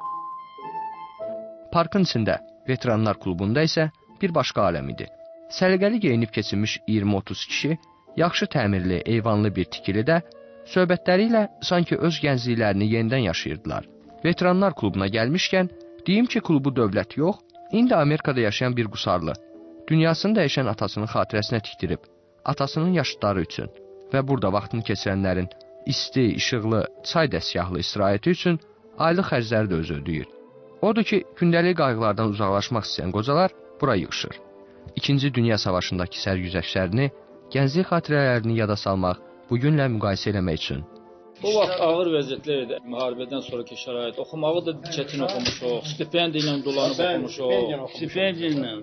Parkın içində, veteranlar klubunda isə bir başqa aləm idi. Səliqəli geyinib keçinmiş 20-30 kişi, yaxşı təmirli, eyvanlı bir tikilidə söhbətləri ilə sanki öz gəncliklərini yenidən yaşayırdılar. Veteranlar klubuna gəlmişkən, deyim ki, klubu dövlət yox, indi Amerikada yaşayan bir qusarlı, dünyasını dəyişən atasının xatirəsinə tikdirib, atasının yaşıtları üçün və burada vaxtını keçirənlərin isti, işıqlı, çay dəstgahlı istirahəti üçün aylıq xərcləri də özü ödəyir. Odur ki, gündəlik qayğılardan uzaqlaşmaq istəyən qocalar bura yığışır. İkinci Dünya Savaşındakı sərgüzəştlərini, gənclik xatirələrini yada salmaq, bugünlə müqayisə eləmək üçün. Bu vaxt ağır vəziyyətlər idi. Müharibədən sonraki şərait. Oxumağı da çətin oxumuşuq. Stipendiya ilə dolanıb oxumuşuq. Stipendiya ilə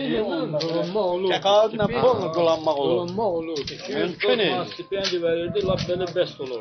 dolanmaq olur. Təqaüdlə pulla dolanmaq olur. Mümkün idi. Stipendiya verirdi, lap belə bəst olur.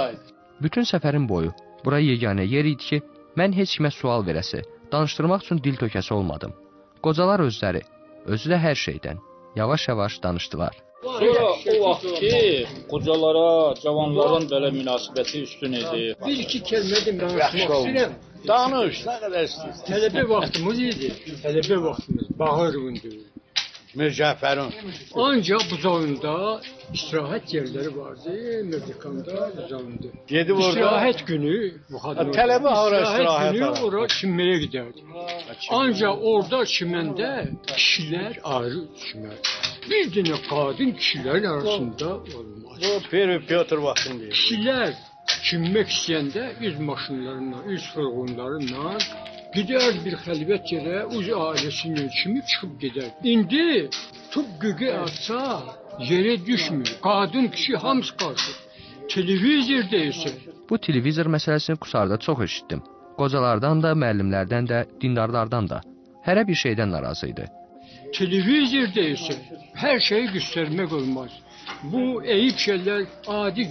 Bütün səfərin boyu bura yeganə yer idi ki, mən heç kimə sual verəsi, danışdırmaq üçün dil tökəsi olmadım. Qocalar özləri, özü də hər şeydən, yavaş-yavaş danışdılar. Sonra o vaxt ki, qocalara, cavanların belə münasibəti üstün idi. Bir-iki kəlmə də danışmaq istəyirəm. Danış, nə qədər istəyirsən. Tələbə vaxtımız idi. Tələbə vaxtımız, bahar gündür. Mircəfərin. Ancaq buzağında istirahət yerləri vardı. Merdikanda buzağında. Gedib orada. İstirahət günü. Tələbə hara istirahət günü ora çimməyə gedərdi. Ancaq orada çiməndə kişilər ayrı çimər. Bir dənə qadın kişilərin arasında olmaz. Bu Pyotr vaxtında. Kişilər çimmək istəyəndə öz maşınlarından, öz fırğonlarından gider bir xəlvət yerə, öz ailəsinin kimi çıxıb gedər. İndi tüp göğe atsa yerə düşmür. Qadın, kişi hamısı qarşı. Televizorda isə. Bu televizor məsələsini Qusarda çox eşitdim. Qocalardan da, müəllimlərdən də, dindarlardan da. Hərə bir şeydən narazı idi. Televizorda isə hər şeyi göstərmək olmaz. Bu eyib şeylər adi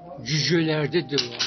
cücələrdə var.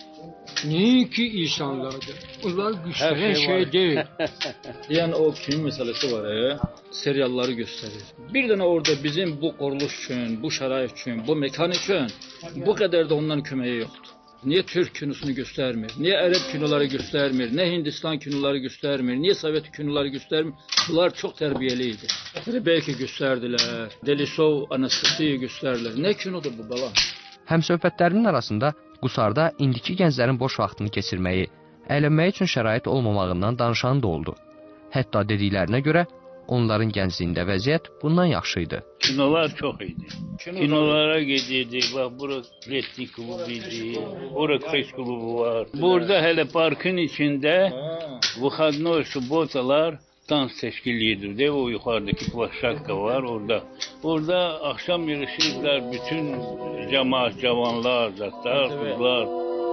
Nəinki insanlarda. Onlar göstərən şey deyil. Yəni o film məsələsi var, serialları göstərir. Bir dənə orada bizim bu quruluş üçün, bu şərait üçün, bu mekan üçün bu qədər də ondan köməyi yoxdur. Niyə Türk kinosunu göstərmir? Niyə Ərəb kinoları göstərmir? Nə Hindistan kinoları göstərmir? Niyə Sovet kinoları göstərmir? Bunlar çox tərbiyəli idi. Bəlkə göstərdilər. Delisov, Anastasiya göstərdilər. Nə kinodur bu bala? Həmsöhbətlərinin arasında Qusarda indiki gənclərin boş vaxtını keçirməyi, əylənmək üçün şərait olmamağından danışan da oldu. Hətta dediklərinə görə onların gəncliyində vəziyyət bundan yaxşı idi. Kinolar çox idi. Kinolara gedirdik. Bax, bura Retnik klubu idi. Ora Kres klubu var. Burada hələ parkın içində выходной subbotalar dans təşkil edirdi. O yuxarıdakı plaşakka var orada. Orada axşam yığışırdılar bütün cəmaət, cavanlar, zatlar, qızlar.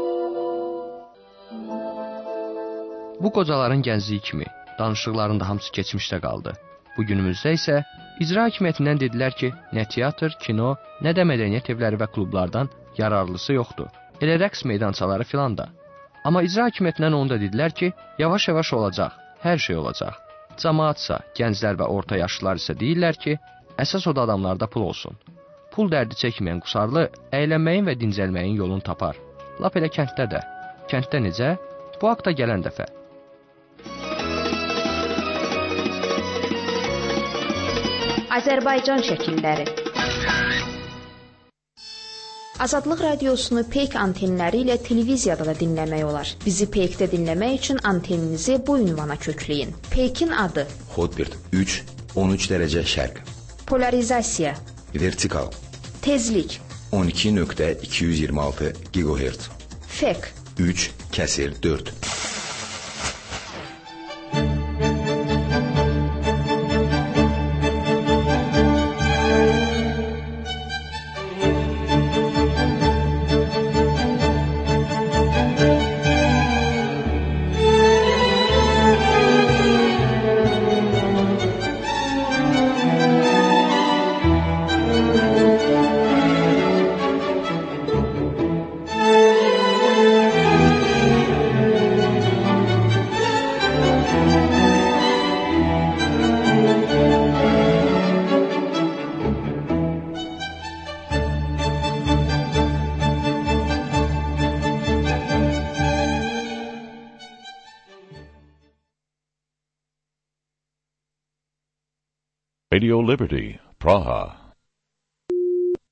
Bu qocaların gəncliyi kimi danışıqlarında hamısı keçmişdə qaldı. Bu günümüzdə isə icra hakimiyyətindən dedilər ki, nə teatr, kino, nə də mədəniyyət evləri və klublardan yararlısı yoxdur. Elə rəqs meydançaları filan da. Amma icra hakimiyyətindən onu da dedilər ki, yavaş-yavaş olacaq, hər şey olacaq. Cəmaatsa, gənclər və orta yaşlılar isə deyirlər ki, əsas o da adamlarda pul olsun. Pul dərdi çəkməyən Qusarlı əylənməyin və dincəlməyin yolunu tapar. Lap elə kənddə də. Kənddə necə? Bu haqda gələn dəfə. Azərbaycan şəkilləri. Azadlıq radiosunu Peyk antenləri ilə televiziyada da dinləmək olar. Bizi Peykdə dinləmək üçün anteninizi bu ünvana kökləyin. Peykin adı: Hotbird 3, 13 dərəcə şərq. Polarizasiya: Vertikal. Tezlik: 12.226 GHz. Fek: 3/4. Radio Liberty, Praha.